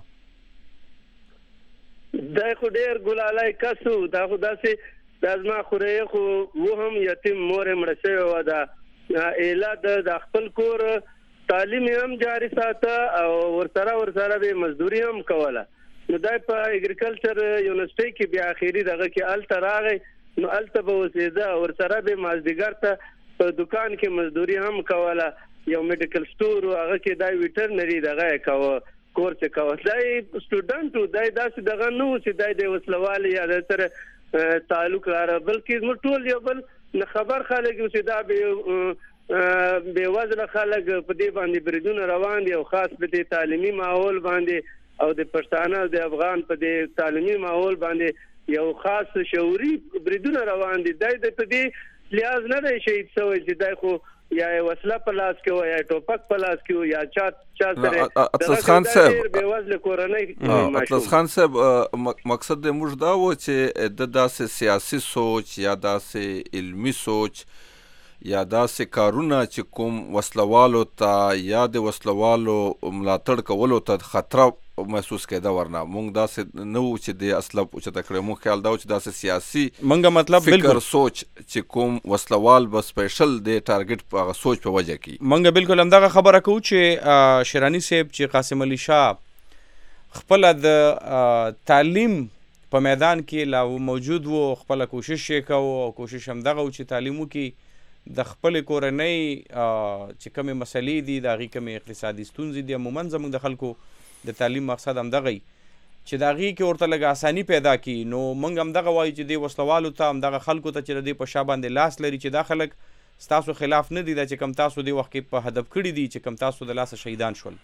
دا خو ډېر ګلالی کس و. دا خو داسې دا زما خوریه خو و هم یتیم مور یې مړه شوې وه. دا ایله د خپل کور تعلیم هم جاري ساته او ورسره ورسره به مزدوري هم کوله. نو دا په اګریکلچر یونیورسټۍ کې بیا اخري دغه کې هلته راغی، نو هلته به اوسېده، ورسره به مازدیګر ته په دکان کې مزدوري هم کوله. یو میډیکل سټور و، هغه کې دا ویټرنري دغه یې کوه، کورس یې کوه. دا یې سټوډنټ و، دا یې داسې دغه نه و چې دا یې د وسلوالي یا د سره تعلق لاره، بلکې زموږ ټول یو بل نه خبر خلک یو چې دا بې بې وزله خلک په دې باندې بریدونه روان دي، او خاص په دې تعلیمي ماحول باندې او د پښتانه د افغان په دې تعلیمي ماحول باندې یو خاص شعوري بریدونه روان دي. دا د په دې لحاظ نه دی شهید شوی چې دا خو یا وسله په لاس کې و یا ټوپک په لاس کې و یا چا چا سره. اطلس خان صاحب بې وزله کورنۍ اطلس خان صاحب مقصد د موږ دا و چې د داسې سیاسي سوچ یا داسې علمي سوچ یا داسې کارونه چې کوم وسلوالو ته یا د وسلوالو ملاتړ کولو ته خطره محسوس کېده، ورنه مونږ داسې نه وو چې د اسلحه اوچته کړی. مونږ خیال دا و چې داسې سیاسي مونږ مطلب فکر سوچ چې کوم وسلوال به سپیشل د ټارګټ په هغه سوچ په وجه کې. مونږ بالکل همدغه خبره کوو چې شیراني صاحب چې قاسم علي شاه خپله د تعلیم په میدان کې لا موجود و، خپله کوشش یې کوو او کوشش همدغه و چې تعلیم وکړي، د خپلې کورنۍ چې کومې مسلې دي د هغې کومې اقتصادي ستونزې دي. عموما زموږ د خلکو د تعلیم مقصد همدغه وي چې د هغې کې ورته لږ اساني پیدا کړي. نو موږ همدغه وایو چې دې وسلوالو ته همدغه خلکو ته چې د دې په شا باندې لاس لري چې دا خلک ستاسو خلاف نه دي، دا چې کوم تاسو دې وخت کې په هدف کړي دي چې کوم تاسو د لاسه شهیدان شول.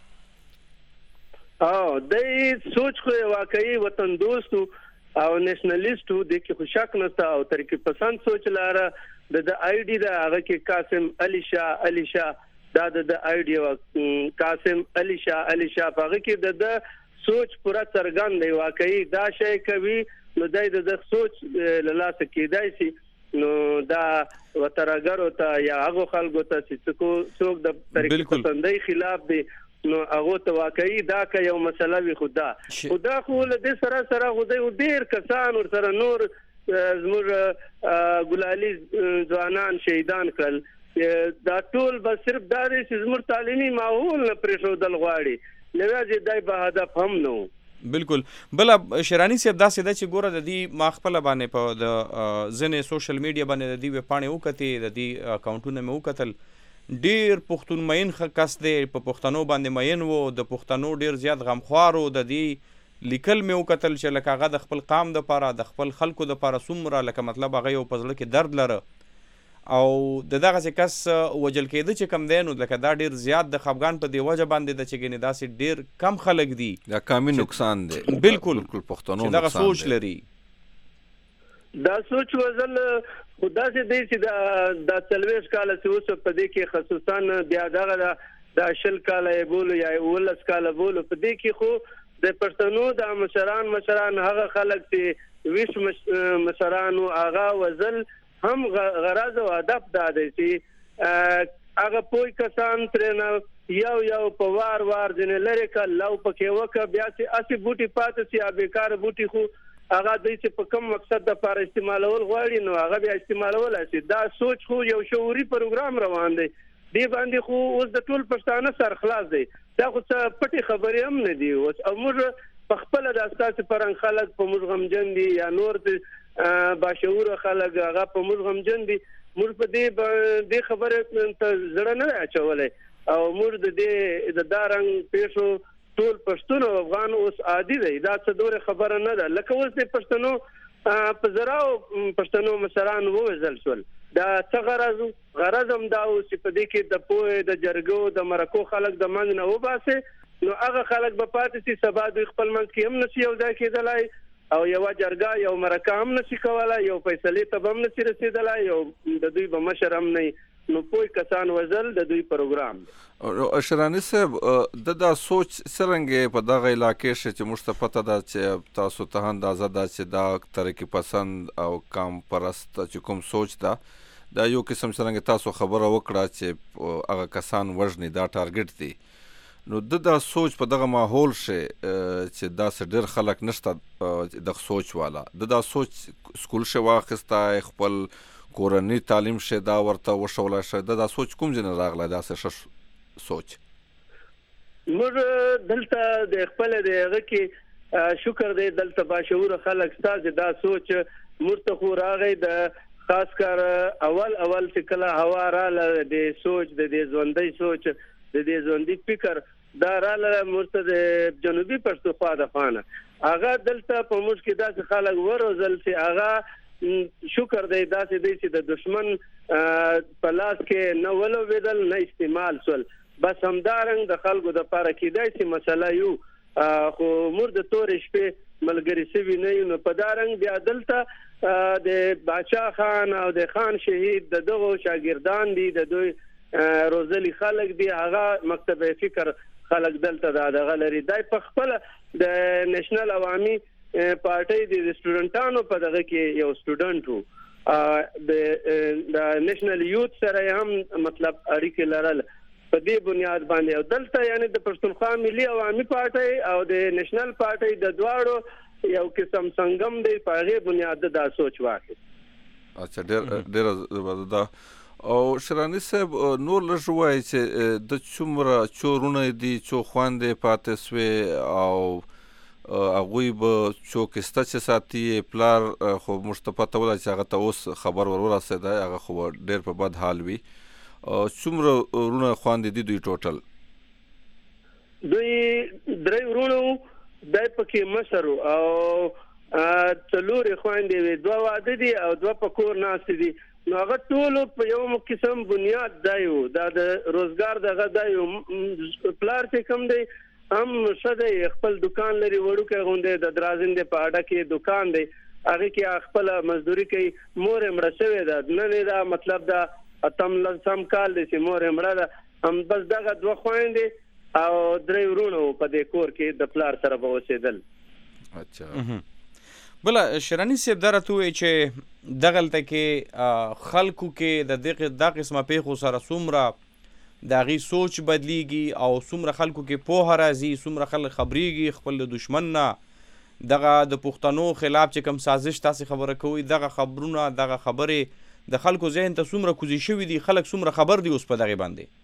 او د سوچ خو واقعي وطن دوست او نیشنلیست و، د کې خو شک نشته، او ترقي پسند سوچ لاره د د آی ډي دا هغه کې قاسم علي شاه علي شاه دا د آی ډي و قاسم علي شاه علي شاه په هغه کې د د سوچ پورا څرګند دی. واقعي دا شی کوي نو دای د سوچ له لاسه کېدای شي، نو دا وترګرو ته یا هغه خلکو ته چې څوک د ترقي پسندۍ خلاف دی نو هغه ته واقعي دا که یو مسله وي. خدا خدا خو له دې سره سره خو ډېر کسان ورسره نور زموږ ګلالي ځوانان شهیدان کړل. دا ټول به صرف دا دی چې زموږ تعلیمي ماحول نه پرېښودل غواړي، لوازې دی به هدف هم نه و. بالکل. بله شیراني صاحب داسې ده چې ګوره د دې ما خپله باندې په د ځینې سوشل میډیا باندې د دې ویبپاڼې وکتې، د دې اکاونټونه مې وکتل، ډېر پښتون مین کس دی، په پښتنو باندې مین و، د پښتنو ډېر زیات غمخوار و. د دې لیکل مې وکتل چې لکه هغه د خپل قام دپاره د خپل خلکو دپاره څومره لکه مطلب هغه یو په زړه کې درد لره، او د دغسې کس وجل کېده چې کم دی نو لکه دا ډېر زیات د خفګان په دې وجه باندې ده چې ګنې داسې ډېر کم خلک دي. دا قامي نقصان دی. بالکل پښتنو چې دغه سوچ لري. دا سوچ وزل خو داسې دی چې دا دا څلوېښت کاله چې اوس په دې کې خصوصا بیا دغه دا شل کاله یې بولو یا اوولس کاله بولو، په دې کې خو د پښتنو د مشران مشران هغه خلک چې ویش مشران او هغه وزل هم غرض او هدف دا دی چې هغه پوی کسان ترنه یو یو په وار وار ځنې لرې کړه، لو پکې وکړه، بیا چې اسې بوټي پاتې شي، بېکاره بوټي خو هغه دوی چې په کوم مقصد دپاره استعمالول غواړي نو هغه بیا استعمالولی شي. دا سوچ خو یو شعوري پروګرام روان دی، دې باندې خو اوس د ټول پښتانه سر خلاص دی. دا خو څه پټې خبرې هم نه دي اوس، او موږ په خپله د ستاسې فرهنګ خلک په موږ غمجن دي یا نور باشعوره خلک هغه په موږ غمجن دي. موږ په دې دې خبرې ته زړه نه اچولی، او موږ د دې د دا رنګ پیښو ټول پښتون او افغان اوس عادي دی. دا څه دورې خبره نه ده. لکه اوس د پښتنو په زراو پښتنو مشران ووژل شول، دا څه غرض و؟ غرض هم دا و چې په دې کې د پوهې د جرګو د مرکو خلک د منځ نه وباسي، نو هغه خلک به پاتې شي، سبا دوی خپل منځ کې هم نشي یو ځای کېدلی، او یوه جرګه یو مرکه هم نشي کولی، یو فیصلې ته به هم نشي رسېدلی، یو د دوی به مشر هم نه. نو پوه کسان وزل د دوی پروګرام دی. شیراني صاحب د دا سوچ څرنګه په دغه علاقې شي چې موږ ته پته ده چې تاسو ته اندازه ده چې دا ترقي پسند او کام پرست چې کوم سوچ ده دا یو قسم څنګه تاسو خبره وکړه چې هغه کسان وژني دا ټارګټ دی نو د دا سوچ په دغه ماحول شي چې داسې ډېر خلک نشته د سوچ والا د دا سوچ سکول شي واخیسته خپل کورنی تعلیم شي دا ورته وشوله شي د دا سوچ کوم ځای راغلی داسې ښه سوچ موږ دلته د خپل دغه کې شکر دی دلته باشعور خلک ستاسو دا سوچ مرتخو راغی د خاص کر اول اول چې کله هوا رااله د سوچ د دې ژوندۍ سوچ د دې ژوندۍ فکر دا رااله مرته د جنوبي پښتونخوا د خانه هغه دلته په موږ کې داسې خلک وروزل چې هغه شکر دی داسې دی چې د دشمن په لاس کې نه ولو بدل نه استعمال سول بس همدارنګ د خلکو د پاره کېدای چې مسله یو خو مور د تورې شپې ملګری سوي نه یو نو په دارنګ بیا دلته د باچا خان او د خان شهید د دغو شاګردان دي د دوی روزلی خلک دي هغه مکتب فکر خلک دلته دا دغه لري دای په خپل د نېشنل عوامي پارټي د سټوډنټانو په دغه کې یو سټوډنټ وو د نېشنل یوث سره هم مطلب اړیکې لرل په دې بنیاد باندې او دلته یعنی د پښتونخوا ملي عوامي پارټي او د نېشنل پارټي د دواړو یو قسم څنګم دی په هغه بنیاد دا سوچ واخی اچھا ډېر ډېر دا او شرانی صاحب نور لږ وایي چې د څومره چورونه دي څو خواندې پاتې سوې او هغوی به چوکسته چې ساتي پلار خو موږ ته پته وله چې هغه ته اوس خبر ور ورسېدی هغه خو ډېر په بد حال وي څومره ورونه خواندې دي دوی ټوټل دوی درې ورونه دای پکې مشر او څلورې خويندې وي دوه واده دي او دوه په کور ناست دي نو هغه ټول په یو قسم بنیاد دایو دا د روزګار دغه دایو پلار چې کوم دی هم شته خپل دکان لري وړوکې غونډه د درازندې په اډه کې دکان دی هغه کې خپل مزدوري کوي مور مړه شوی ده نه دا مطلب دا اتم لسم کال دي چې مور مړه ده هم بس دغه دوه خويندې او درې ورونه په دې کور کې د پلار سره به اوسېدل اچھا بله شرانی صاحب دا راته ووایي چې دغلته کې خلکو کې د دغه دا قسمه پیښو سره څومره د هغې سوچ بدلیږي او څومره خلکو کې پوهه راځي څومره خلک خبرېږي خپل د دشمن نه دغه د پښتنو خلاف چې کوم سازش تاسې خبره کوئ دغه خبرونه دغه خبرې د خلکو ذهن ته څومره کوزي شوي دي خلک څومره خبر دي اوس په دغې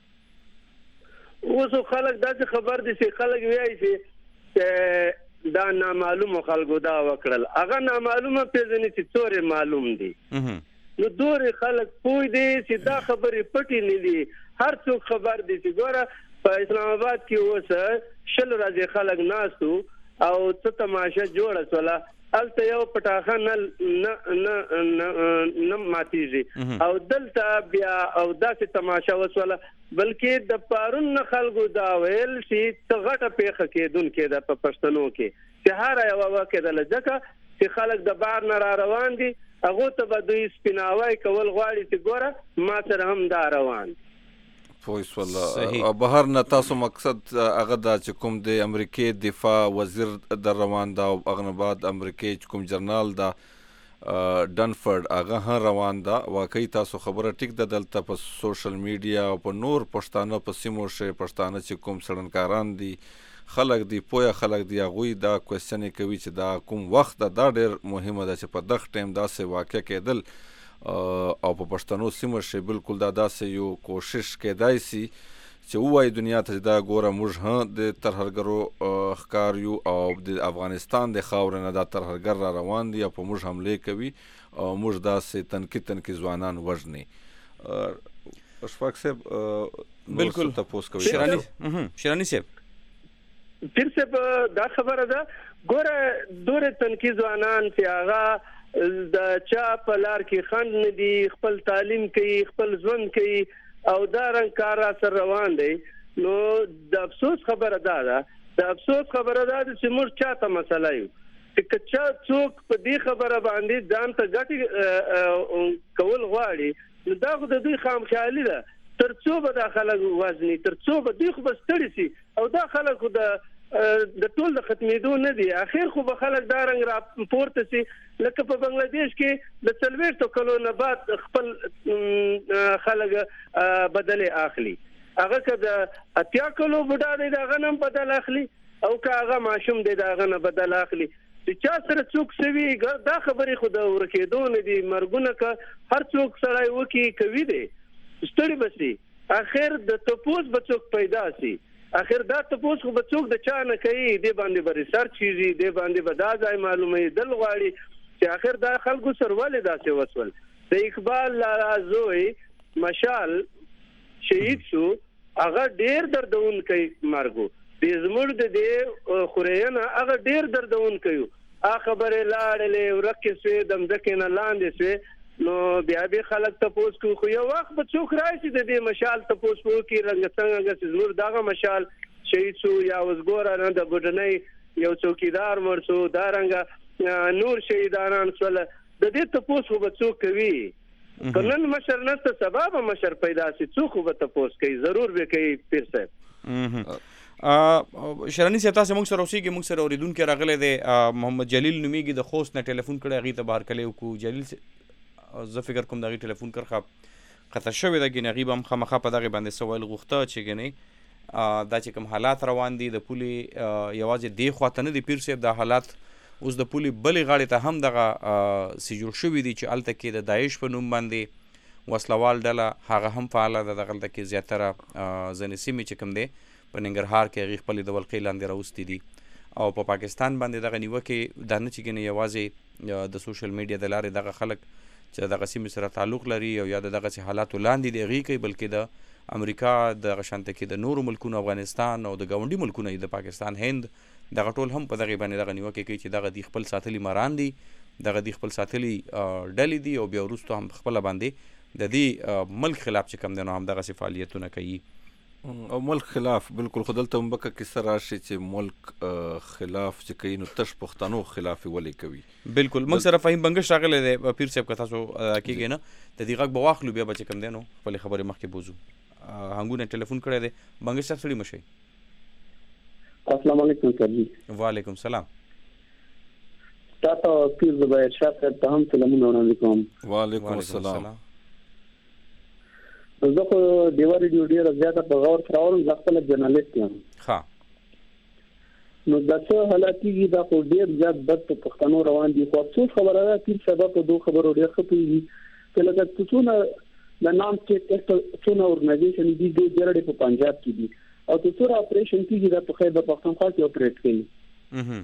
باندې اوس خلک داسې خبر دي چې خلک وایي چې دا نامعلومه خلکو دا وکړل هغه نامعلومه پیژني چې څورې معلوم دي نو دورې خلک پوه دي چې دا خبرې پټې نه دي هر څوک خبر دي چې ګوره په اسلام آباد کې اوس شل ورځې خلک ناستو او څه تماشه جوړه سوله الته یو پټاخه نه نه نه ماتیږي او دلته بیا او داسې تماشه وسوله بلکې د پارون نه خلکو دا ویل چې ته غټه پیښه کېدونکې ده په پښتنو کې چې هر یوه وکېدله ځکه چې خلک د بار نه را روان دي هغو ته به دوی سپیناوی کول غواړي چې ګوره ما سره هم دا روان دي پوه شوله بهر نه تاسو مقصد هغه دا چې کوم د امریکې دفاع وزیر در روان ده او هغه نه بعد امریکې چې کوم جرنال ده ډنفرد هغه هم روان ده واقعي تاسو خبره ټیک ده دلته په سوشل میډیا او په نور پښتانه په سیمو شي پښتانه چې کوم سړنکاران دي خلک دی پوهه خلک دی هغوی دا کوېسچنې کوي چې دا کوم وخت ده دا ډېر مهمه ده چې په دغه ټایم داسې واقع کېدل او په پښتنو سیمه شي بالکل دا داسې یو کوشش کېدای سي چې ووایي دنیا ته چې دا ګوره موږ هم د ترهګرو ښکار یو او د افغانستان د خاورې نه دا ترهګر را روان دي او په موږ حملې کوي او موږ داسې تنکي تنکي ځوانان وژني اشفاق صاحب بالکل تپوس کوي شرانی صاحب پیر صاحب دا خبره ده ګوره دورې تنکي ځوانان چې هغه د چا په لار کې خند نه دي خپل تعلیم کوي خپل ژوند کوي او دا رنګ کار را سره روان دی نو د افسوس خبره دا ده د افسوس خبره دا ده چې موږ چاته مسله یو چې که چا څوک په دې خبره باندې ځان ته ګټې کول غواړي نو دا خو د دوی خامخیالي ده تر څو به دا خلک وزني تر څو به دوی خو به ستړي سي او دا خلک خو د د ټول د ختمېدو نه دي. اخر خو به خلک دا رنګ را پورته سي لکه په بنگلاديش کې د څلوېښتو کلو نه بعد خپل خلک بدلې اخلي. هغه که د اتیا کلو بوډا دی د هغه نه هم بدل اخلي او که هغه ماشوم دی د هغه نه بدل اخلي. چې چا سره څوک سوي دا خبرې خو د ورکېدو نه دي. مرګونه که هر څوک سړی وکړي کوي دی ستړي به سي. اخر د تپوس به څوک پیدا سي. اخر دا تپوس خو به څوک د چا نه کوي. دې باندې به ریسرچ کېږي، دې باندې به دا ځای معلوموي دل غواړي چې اخر دا خلکو سره ولې داسې وسول. د اقبال لالا زوی مشال شهید شو، هغه ډېر دردونکی مرګ و. د زموږ د دې خوریه هغه ډېر دردونکی و. هغه خبرې لاړلې ورکې سوې د مځکې نه لاندې سوې. نو بیا به خلک تپوس کوي خو یو وخت به څوک راشي د دې مشال تپوس وکړي رنګ څنګه چې زموږ دغه مشال شهید شو یا وزګوره نه د بډنۍ یو څوکیدار مړ شو دا رنګه نور شهیدانان سول. د دې تپوس خو به څوک کوي. که نن مشر نسته سبا به مشر پیدا سي څوک خو به تپوس کوي ضرور به کوي پیر صاحب. شرانی صاحب تاسو موږ سره اوسېږي موږ سره اوریدونکي راغلی دی محمد جلیل نومیږي د خوست نه ټلیفون کړی هغې ته بهر کلی وکړو. جلیل زه فکر کوم د هغې ټلیفون کرښه قطع شوې ده ګینې هغې به هم خامخا په دغې باندې څه ویل غوښته چې ګینې دا چې کوم حالات روان دي د پولې یوازې دې خوا ته نه دي پیر صاحب دا حالات اوس د پولې بلې غاړې ته هم دغه څه جوړ شوي دي چې هلته کې د داعش په نوم باندې وسلوال ډله هغه هم فعاله ده. دغلته کې زیاتره ځینې سیمې چې کوم دی په ننګرهار کې هغې خپلې د ولقې لاندې راوستي دي او په پاکستان باندې دغه نیوکې دا نه چې ګینې یوازې د سوشل میډیا د لارې دغه خلک چې دغه سیمې سره تعلق لري او یا د دغسې حالاتو لاندې د هغې کوي بلکې د امریکا دغه شانته کې د نورو ملکونو افغانستان او د ګاونډي ملکونو د پاکستان هند دغه ټول هم په دغې باندې دغه نیوکې کوي چې دغه دوی خپل ساتلي ماران دي دغه دوی خپل ساتلي ډلې دي او بیا وروسته هم خپله باندې د دې ملک خلاف چې کوم دی نو همدغسې فعالیتونه کوي او ملک خلاف بالکل خو دلته هم بکه کیسه راشي چې ملک خلاف چې کوي نو تش پښتنو خلاف ولې کوي. بالکل موږ سره فهیم بنګش راغلی دی پیر صاحب که تاسو کېږئ نه د دې غږ به واخلو بیا به چې کوم دی نو خپلې خبرې مخکې بوځو. هنګونه ټلیفون کړی دی بنګش صاحب سړي مه شئ. السلام علیکم سر جی. وعلیکم سلام. تاسو پیر زبیر شاه صاحب ته هم سلامونه وړاندې کوم. وعلیکم السلام. زه خو ډیوه ریډیو ډېره زیاته په غور سره اورم. زه خپله جرنالست یم. نو دا څه حالات کېږي دا خو ډېر زیات بد په پښتنو روان دي. خو افسوس خبره ده پیر صاحب په دو خبرو ډېر ښه پوهېږي چې لکه څونه د نام سټیټ څونه ارګنایزیشن دي ډېر ډېر په پنجاب کې دي او چې څومره اپریشن کېږي دا په خیبر پښتونخوا کې اپریټ کوي.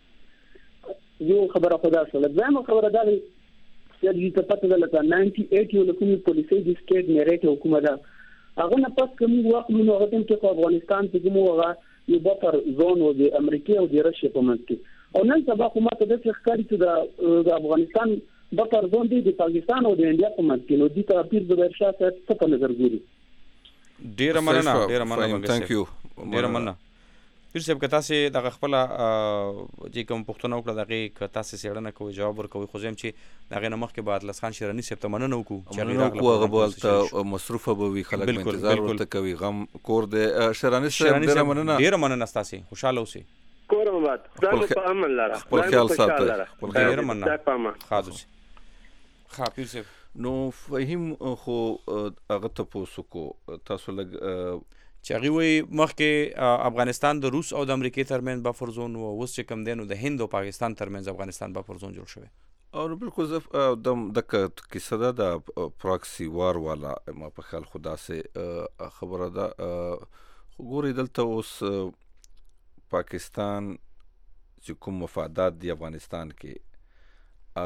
یو خبره خو دا شوله. دویمه خبره دا دی چې دې ته پته ده لکه ناینټي ایټ یو له کومې پالیسۍ د سټیټ نیریټ حکومت ده هغه نه پس که موږ واخلو نو هغه ټایم کې خو افغانستان چې کوم هغه یو بفر زون و د امریکې او د رشیا په منځ کې او نن سبا خو ماته داسې ښکاري چې د افغانستان بفر زون دی د پاکستان او د انډیا په منځ کې نو دې ته پیر زبیر شاه صاحب څه په نظر ګوري. ډېره مننه ډېره مننه ډېره مننه پیر صاحب که تاسې دغه خپله چې کوم پوښتنه وکړه د هغې که تاسې څېړنه کوئ جواب ورکوئ خو زه یم چې د هغې نه مخکې به اطلس خان شیراني صاحب ته مننه وکړو مننه وکړو هغه به هلته مصروفه به وي خلک به انتظار ورته کوي غم کور دی. شیراني صاحب ډېره مننه ډېره مننه ستاسې خوشحاله اوسئ. کور آباد ځان په امن لره خپل خیال ساتئ. ډېره مننه ښاد اوسئ. ښه پیر صاحب نو فهیم خو هغه تپوس وکړو تاسو لږ چې هغې وایي مخکې افغانستان د روس او د امریکې ترمنځ بفر زون و اوس چې کوم دی نو د هند او پاکستان ترمنځ افغانستان بفر زون جوړ شوی او بالکل زه د دغه کیسه ده د پراکسي وار والا ما په خیال خو داسې خبره ده. خو ګورئ دلته اوس پاکستان چې کوم مفادات دي افغانستان کې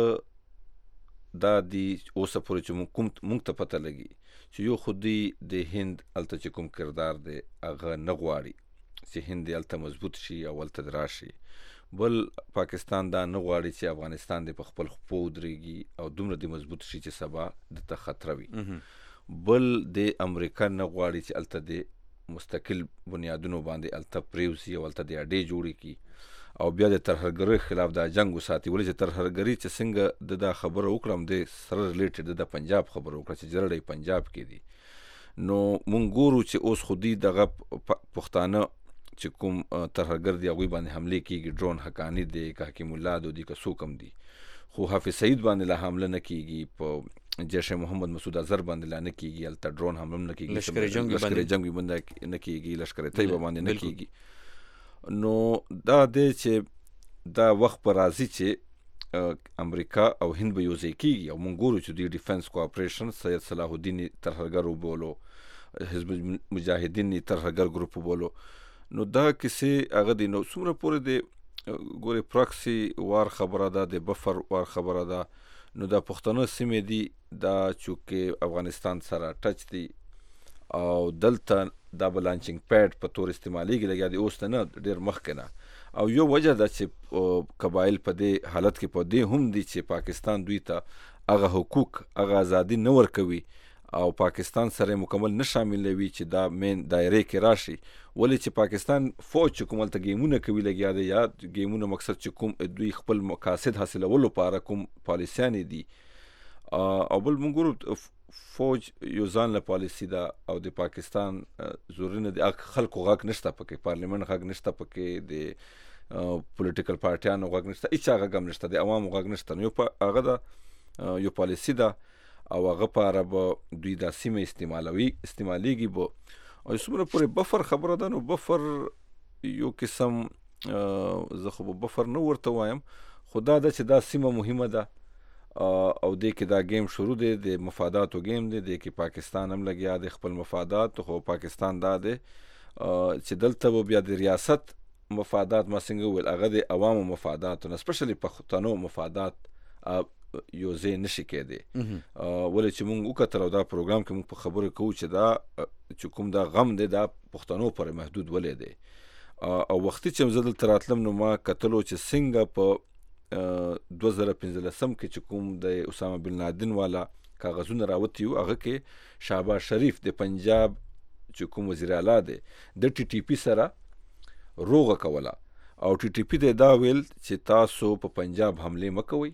هغه دا دي اوسه پورې چې موږ ته پته لګي چې یو خودی د هند هلته چې کوم کردار دی هغه نه غواړي چې هند هلته مضبوط شي او هلته راشي. بل پاکستان دا نه غواړي چې افغانستان د په خپل خپو ودرېږي او دومره د مضبوط شي چې سبا دته خطره وي. بل د امریکا نه غواړي چې هلته د مستقل بنیادونو باندې هلته پرېوځي او هلته د اډې جوړې کړي او بیا د ترهګرۍ خلاف دا جنګ وساتي. ولې چې ترهګري چې څنګه د دا خبره وکړم د سره ریلیټډ د پنجاب خبره وکړه چې جرړې پنجاب کې دي نو مونږ ګورو چې اوس خو دوی دغه پښتانه چې کوم ترهګر دی هغوی باندې حملې کېږي. ډرون حقانی دی که حکیم الله دو دی که څوک هم دي، خو حافظ سعید باندې لا حمله نه کېږي، په جیش محمد مسعود اظهر باندې لا نه کېږي، هلته ډرون حمله هم نه کېږي، لشکر جنګ باندې نه کېږي، لشکر طیبه باندې نه کېږي. نو دا دی چې دا وخت به راځي چې امریکا او هند به یوځای کېږي او موږ ګورو چې دوی ډیفنس کوآپریشن سید صلاح الدین ترهګر وبولو، حزب مجاهدین ترهګر ګروپ وبولو. نو دا کیسې هغه دی. نو څومره پورې دی ګورې پراکسي وار خبره ده، د بفر وار خبره ده. نو دا پښتنو سیمې دي، دا چونکې افغانستان سره ټچ دي او دلته دا به لانچینګ پیډ په طور استعمالیږي لګیا دی، اوس ته نه ډېر مخکې نه. او یو وجه ده چې قبایل په دې حالت کې په دې هم دي چې پاکستان دوی ته هغه حقوق هغه ازادي نه ورکوي او پاکستان سره مکمل نه شاملوي چې دا مین دایره کې راشي. ولې چې پاکستان فوج چې کوم هلته ګیمونه کوي لګیا دی، یا ګیمونه مقصد چې کوم دوی خپل مقاصد حاصلولو لپاره کوم پالیسیانې دي. او بل موږ ګورو فوج یو ځان له پالیسي ده او د پاکستان زورونه د خلکو غږ نشته پکې، پارلیمنت غږ نشته پکې، د پولیټیکل پارټیانو غږ نشته، هیڅ غږ هم نشته، د عوامو غږ نشته. نو هغه ده یو پالیسي ده او هغه په اړه به دوی دا سیمه استعمالوي استعمالیږي به. او څومره پورې بفر خبره ده، نو بفر یو قسم زه خو به بفر نه ورته وایم، خو دا ده چې دا سیمه مهمه ده او دې کې دا گیم شروع دی، د مفاداتو گیم دی، دې کې پاکستان هم لګیا دی خپل مفادات. خو پاکستان دا دی چې دلته به بیا د ریاست مفادات ما څنګه وویل هغه د عوامو مفاداتو نه سپیشلی پښتنو مفادات یو ځای نشي کېدی. ولې چې موږ وکتل او دا پروګرام کې موږ په خبرو کوو چې دا چې کوم دا غم دی دا پښتنو پورې محدود ولې دی. او وختي چې زه دلته راتلم نو ما کتلو چې څنګه په دوه زره پنځلسم کې چې کوم د اسامه بن لادن والا کاغذونه راوتي وو، هغه کې شهباز شریف د پنجاب چې کوم وزیر اعلی دی د ټي ټي پي سره روغه کوله او ټي ټي پي د دا ویل چې تاسو په پنجاب حمله مکوئ،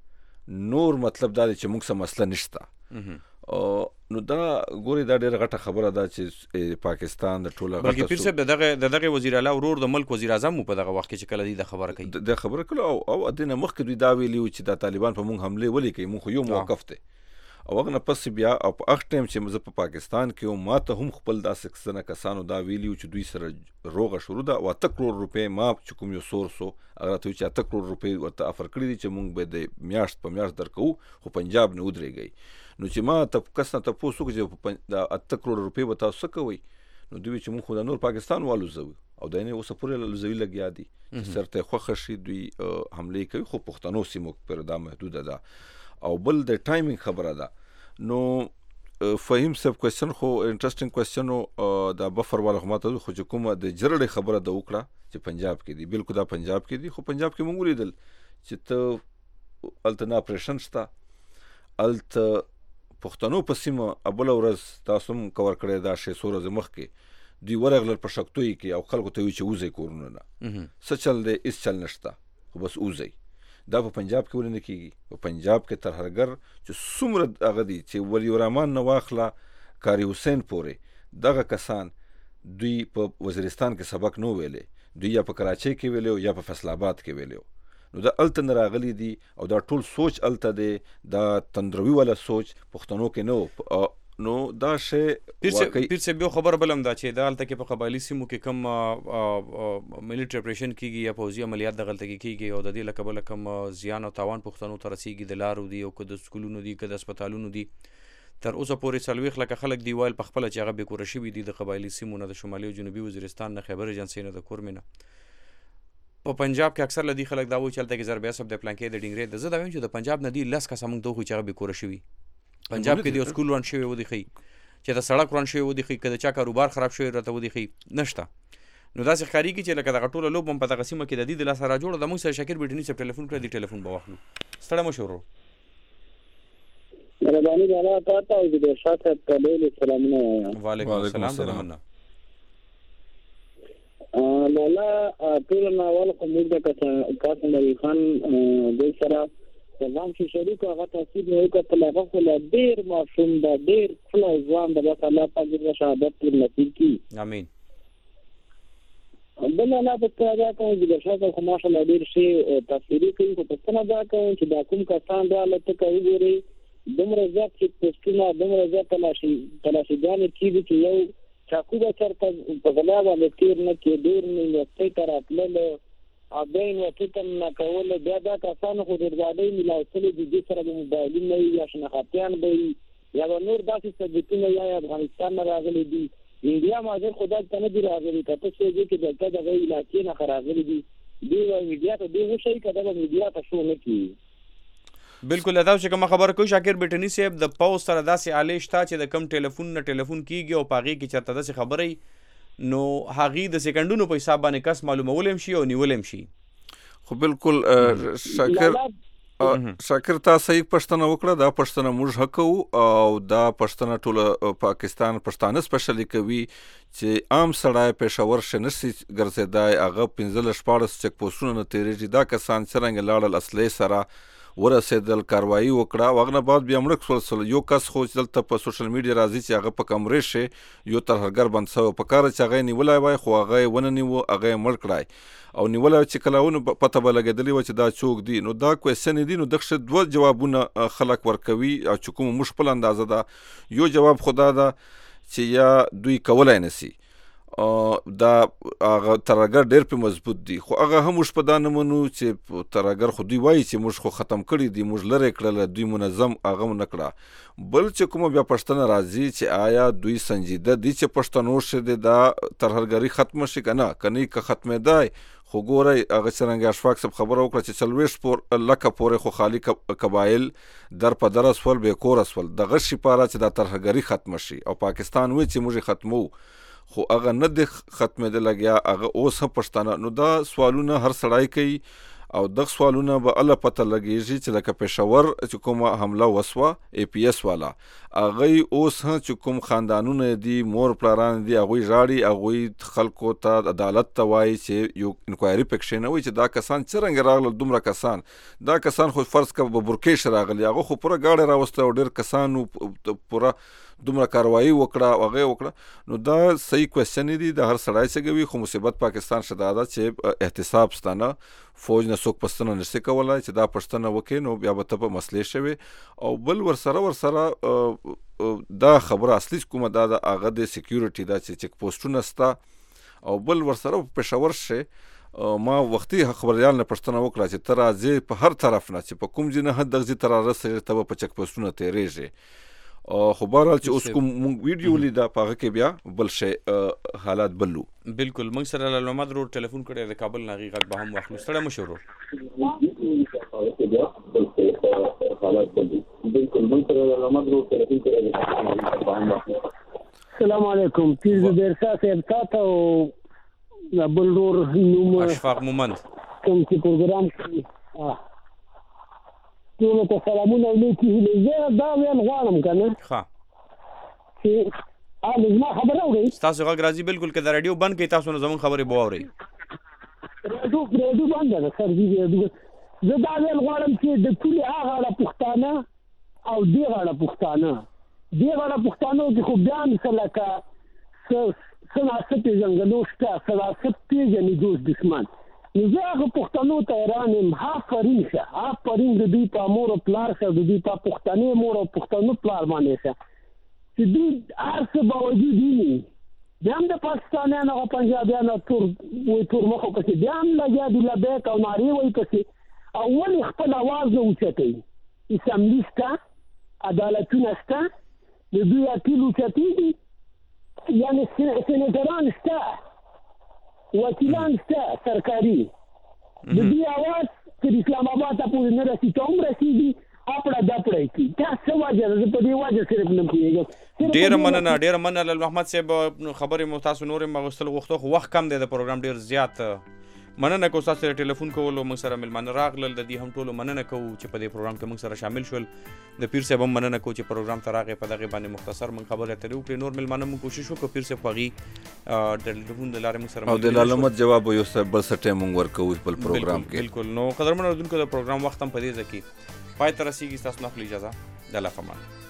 نور مطلب دا دی چې موږ څه مسله نشته. نو دا ګوري دا ډېره غټه خبره ده چې پاکستان د ټوله بلکې پیر صاحب د دغه وزیر اعلی ورور د ملک وزیر اعظم په دغه وخت کې چې کله دی د خبره کوي د خبره کله او ادنه مخکې دوی دا ویلي چې د طالبان په موږ حمله ولې کوي، موږ یو موقف دی. او هغه نه پس بیا او په هغه ټایم چې زه په پاکستان کې وم ما ته هم خپل داسې کسانه کسانو دا ویلي چې دوی سره روغه شروع ده او اته کروڑ روپۍ ما چې کوم یو سورس و هغه راته ویل چې اته کروڑ روپۍ ورته افر کړي دي چې موږ به د میاشت په میاشت درکوو خو پنجاب نه ودرېږئ. نو چې ما ته کس نه تپوس وکړو چې د اته کروڑ روپۍ به تاسو څه کوئ، نو دوی چې موږ خو د نور پاکستان والوزوو او دا یې اوسه پورې لوزوي لګیا دي چې سرته خوښه شي دوی حملې کوي، خو پښتنو سیمو پر دا محدوده ده. او بل د ټایمینګ خبره ده. نو فهیم صاحب کوېسچن خو انټرسټینګ کوېسچن و دا بفر والا خو ماته خو چې کومه د جرړې خبره ده وکړه چې پنجاب کې دي، بالکل دا پنجاب کې دي، خو پنجاب کې موږ ولیدل چې ته هلته نه اپریشن شته، هلته پښتنو په سیمه اوله ورځ تاسو هم کور کړی دا شی څو ورځې مخکې دوی ورغلل په شکتوی کې او خلکو ته وایي چې وځئ کورونو نه، څه چل دی هېڅ چل نشته خو بس وځئ. دا په پنجاب کې ولې نه کېږي؟ په پنجاب کې ترهګر چې څومره هغه دي چې ولی الرحمن نه واخله کاری حسین پورې دغه کسان دوی په وزیرستان کې سبق نه ویلی، دوی یا په کراچۍ کې ویلی یا په فیصل آباد کې ویلی، نو دا هلته نه راغلي دي او دا ټول سوچ هلته دی، دا تندروي والا سوچ پښتنو کې نه و. نو دا شی پیر صاحب یو خبر بل هم دا چې دا هلته کې په قبایلي سیمو کې کم ملیټري اپریشن کېږي یا پوځي عملیات دغلته کې کېږي او د دې له کبله کم زیان او تاوان پښتنو ته رسېږي، د لارو دي او که د سکولونو دي که د هسپتالونو دي. تر اوسه پورې څلوېښت لکه خلک دی ویل په خپله چې هغه بېکوره شوي دي د قبایلي سیمو نه، د شمالي او جنوبي وزیرستان نه، خیبر ایجنسۍ نه، د کورمې نه. په پنجاب کې اکثر له دې خلک دا وایي چې هلته کې ضرب عصب د پلانکې د ډینګرې د زه دا وایم چې د پنجاب نه دي لس کسه موږ ته وښیي چې هغه بېکوره شوي. پنجاب کې د یو سکول وران شوی ودی ښیي، چې د سړک وران شوی ودی ښیي، که د چا کاروبار خراب شوی راته ودی ښیي، نشته. نو داسې ښکارېږي چې لکه دغه ټوله لوب هم په دغه سیمه کې د دې د لاسه راجوړه ده. موږ سره شکر بریټني صاحب ټلیفون کړی دی، ټلیفون به واخلو. ستړی مه شو ورو. مهرباني د الله تعالی ته او د شاه صاحب ته ډېر سلامونه وایم. وعلیکم السلام. د مننه لالا ټول ناول خو موږ د قاسم علي خان دوی سره ځان چې شریک هغه تاثیر نه وکړ، هغه خو لا ډېر معصوم ده، ډېر ښکلی ځوان ده، بس الله پاک دې شهادت پرې نصیب کړي. امین. بل نه په دا کوم چې د شاته خو ماشاءالله ډیر شي تفسیری کوي خو په څنګه دا کوم چې دا کوم کسان دا لته کوي ګوري دومره زیات چې پوسټونه دومره زیات تلاشي تلاشي ځان کیږي چې یو چاکو به چرته په غلا باندې تیر نه کې ډیر نه لسته تر خپل ابین وکتم نه کول بیا دا کسان خو د ځادې ملاوسل دي سره د موبایل نه یا شناختيان به یا نور داسې ثبتونه یا افغانستان نه راغلي دي انډیا ماجر خدا ته نه دی راغلي ته څه دي چې دلته د علاقې نه خرابلي دي دی میډیا ته دی وشي کده د میډیا ته شو نه کی بالکل دا چې کوم خبر کوي شاکر بیٹنی صاحب د پاوس سره داسې آلیش تا چې د کم ټلیفون نه ټلیفون کیږي او پاغي کې چرته داسې خبرې نو هغه د سکندونو په حساب باندې کس معلومولم شي او نیولم شي خو بالکل شاکر شاکر تا صحیح پښتنه وکړه دا پښتنه موږ حق او دا پښتنه ټول پاکستان پښتانه سپیشلی کوي چې عام سړی پېښور شنسي ګرځیدای هغه پنځه شپاړس چک پوسټونه نه تیریږي دا کسان څرنګه لاړل اصلي سره ورسېدل کاروایی وکړه واغنه بعد بیا مړ شول یو کس خو دلته په سوشل میډیا راځي چې هغه په کمرې شي یو ترهګر بند سو په کار چې هغه نیولای وای خو هغه ونه نیو هغه مړ کړای او نیولای چې کلاونه پته بلګدلی و چې دا چوک دی نو دا کوېسچن دی نو دغه دوه جوابونه خلک ورکوي او چې کوم مشکل اندازه ده یو جواب خدا ده چې یا دوی کولای نسی دا هغه ترهګر ډېر په مضبوط دي خو هغه هم موږ په دا نه منو چې ترهګر خو دوی وایي چې موږ خو ختم کړي دي موږ لرې کړل دوی منظم هغه نه کړه بل چې کومه بیا پښتنه راځي چې آیا دوی سنجیده دي چې پښتنو شه دا ترهګری ختم شي کنه کني که ختمېدای خو ګورئ هغه څرنګه اشفاق صاحب خبره وکړه چې څلوېښت پور لکه پورې خو خالي قبایل در په در اسول بې کور اسول دغه شي پاره چې دا ترهګري ختم شي او پاکستان وایي چې موږ ختمو خو هغه نه د ختمېدل لګیا هغه اوس هم پښتانه نو دا سوالونه هر سړی کوي او دغه سوالونه به الله پته لګیږي چې لکه پېښور چې کومه حمله وسوه ای پی ایس والا هغه اوس هم چې کوم خاندانونه دي مور پلاران دي هغوی ژاړي هغوی خلکو ته عدالت ته وایي چې یو انکوایري پکښې نه وي چې دا کسان څرنګه راغلل دومره کسان دا کسان خو فرض که به برکیش راغلي هغه خو پوره ګاډی راوسته او ډېر کسانو پوره دومره کاروایی وکړه هغه وکړه نو دا صحیح کوېسچن دي د هر سړی څه کوي خو مصیبت پاکستان شته ده چې احتساب ستانه فوج نه څوک پښتنه نشي کولی چې دا پښتنه وکړي نو بیا به ته په مسلې شوې او بل ورسره ورسره دا خبره اصلي کومه دا د هغه د سکیورټي دا چې چک پوسټونه سته او بل ورسره په پېښور شي ما وختي خبريال نه پښتنه وکړه چې تر ازي په هر طرف نه چې په کوم ځای نه حد دغه تر رسېږي ته په چک پوسټونه تیریږي خو بهرحال چې اوس کوم مونږ ویډیو لیدا په هغه کې بیا بل شی حالات بلو بالکل موږ سره لاله محمد روډ ټلیفون کړی د کابل نه غږ به هم واخلو ستړی مشو روډ السلام علیکم پیر درسا صاحب تاسو بل روډ نوم اشفاق مومند کوم چې پروګرام کوي ټول ته سلامونه ولیکي زه دا ویل غواړم کنه ښه چې ا زما خبره وګورئ تاسو غږ راځي بالکل که دا رادیو بند کړئ تاسو نه زموږ خبرې به واورئ رادیو رادیو بند ده سر دې رادیو زه دا ویل غواړم چې د ټولې هغه اړه پښتانه او دې اړه پښتانه دې اړه پښتانه چې خو بیان څه لکه څه پېژنګلو شته څه پېژني دوست دښمن نو زه هغه پښتنو ته حیران یم آفرین شه آفرین د دوی په مور او پلار شه د دوی په پښتنې مور او پښتنو پلار باندې شه چې دوی هر څه باوجود ویني بیا هم د پاکستانیانو هغه پنجابیانو تور وایي تور مخو پسې بیا هم لګیا دي لبیک او نارې وایي پسې او ولې خپل اواز نه اوچتوي اسامبلي شته عدالتونه شته د دوی اپیل اوچتېږي یعنې سینیټران شته وکیلان شته سرکاري د دې اواز چې اسلام آباد ته پورې نه رسي ته هم رسېږي اپړه دپړه کي دا څه وجه ده زه په دې وجه صرف نه پوهېږم ډېره مننه ډېره مننه لاله محمد صاحب خبرې مو تاسو نورې هم اغوستل غوښتو خو وخت کم دی د پروګرام ډېر زیات مننه کوو ستاسو سره ټلیفون کولو موږ سره مېلمانه راغلل د دې هم ټولو مننه کوو چې په دې پروګرام کې موږ سره شامل شول د پیر صاحب هم مننه کوو چې پروګرام ته راغی په دغې باندې مختصر موږ خبرې اترې وکړې نور مېلمانه موږ کوشش وکړو پیر صاحب خو هغې د ټلیفون د لارې موږ سره او د لاله محمد جواب یو څه بل څه ټایم موږ ورکوو بل پروګرام کې بالکل نو قدرمنو اورېدونکو د پروګرام وخت هم په دې ځای کې پای ته رسېږي ستاسو نه اخلي اجازه د الله په امان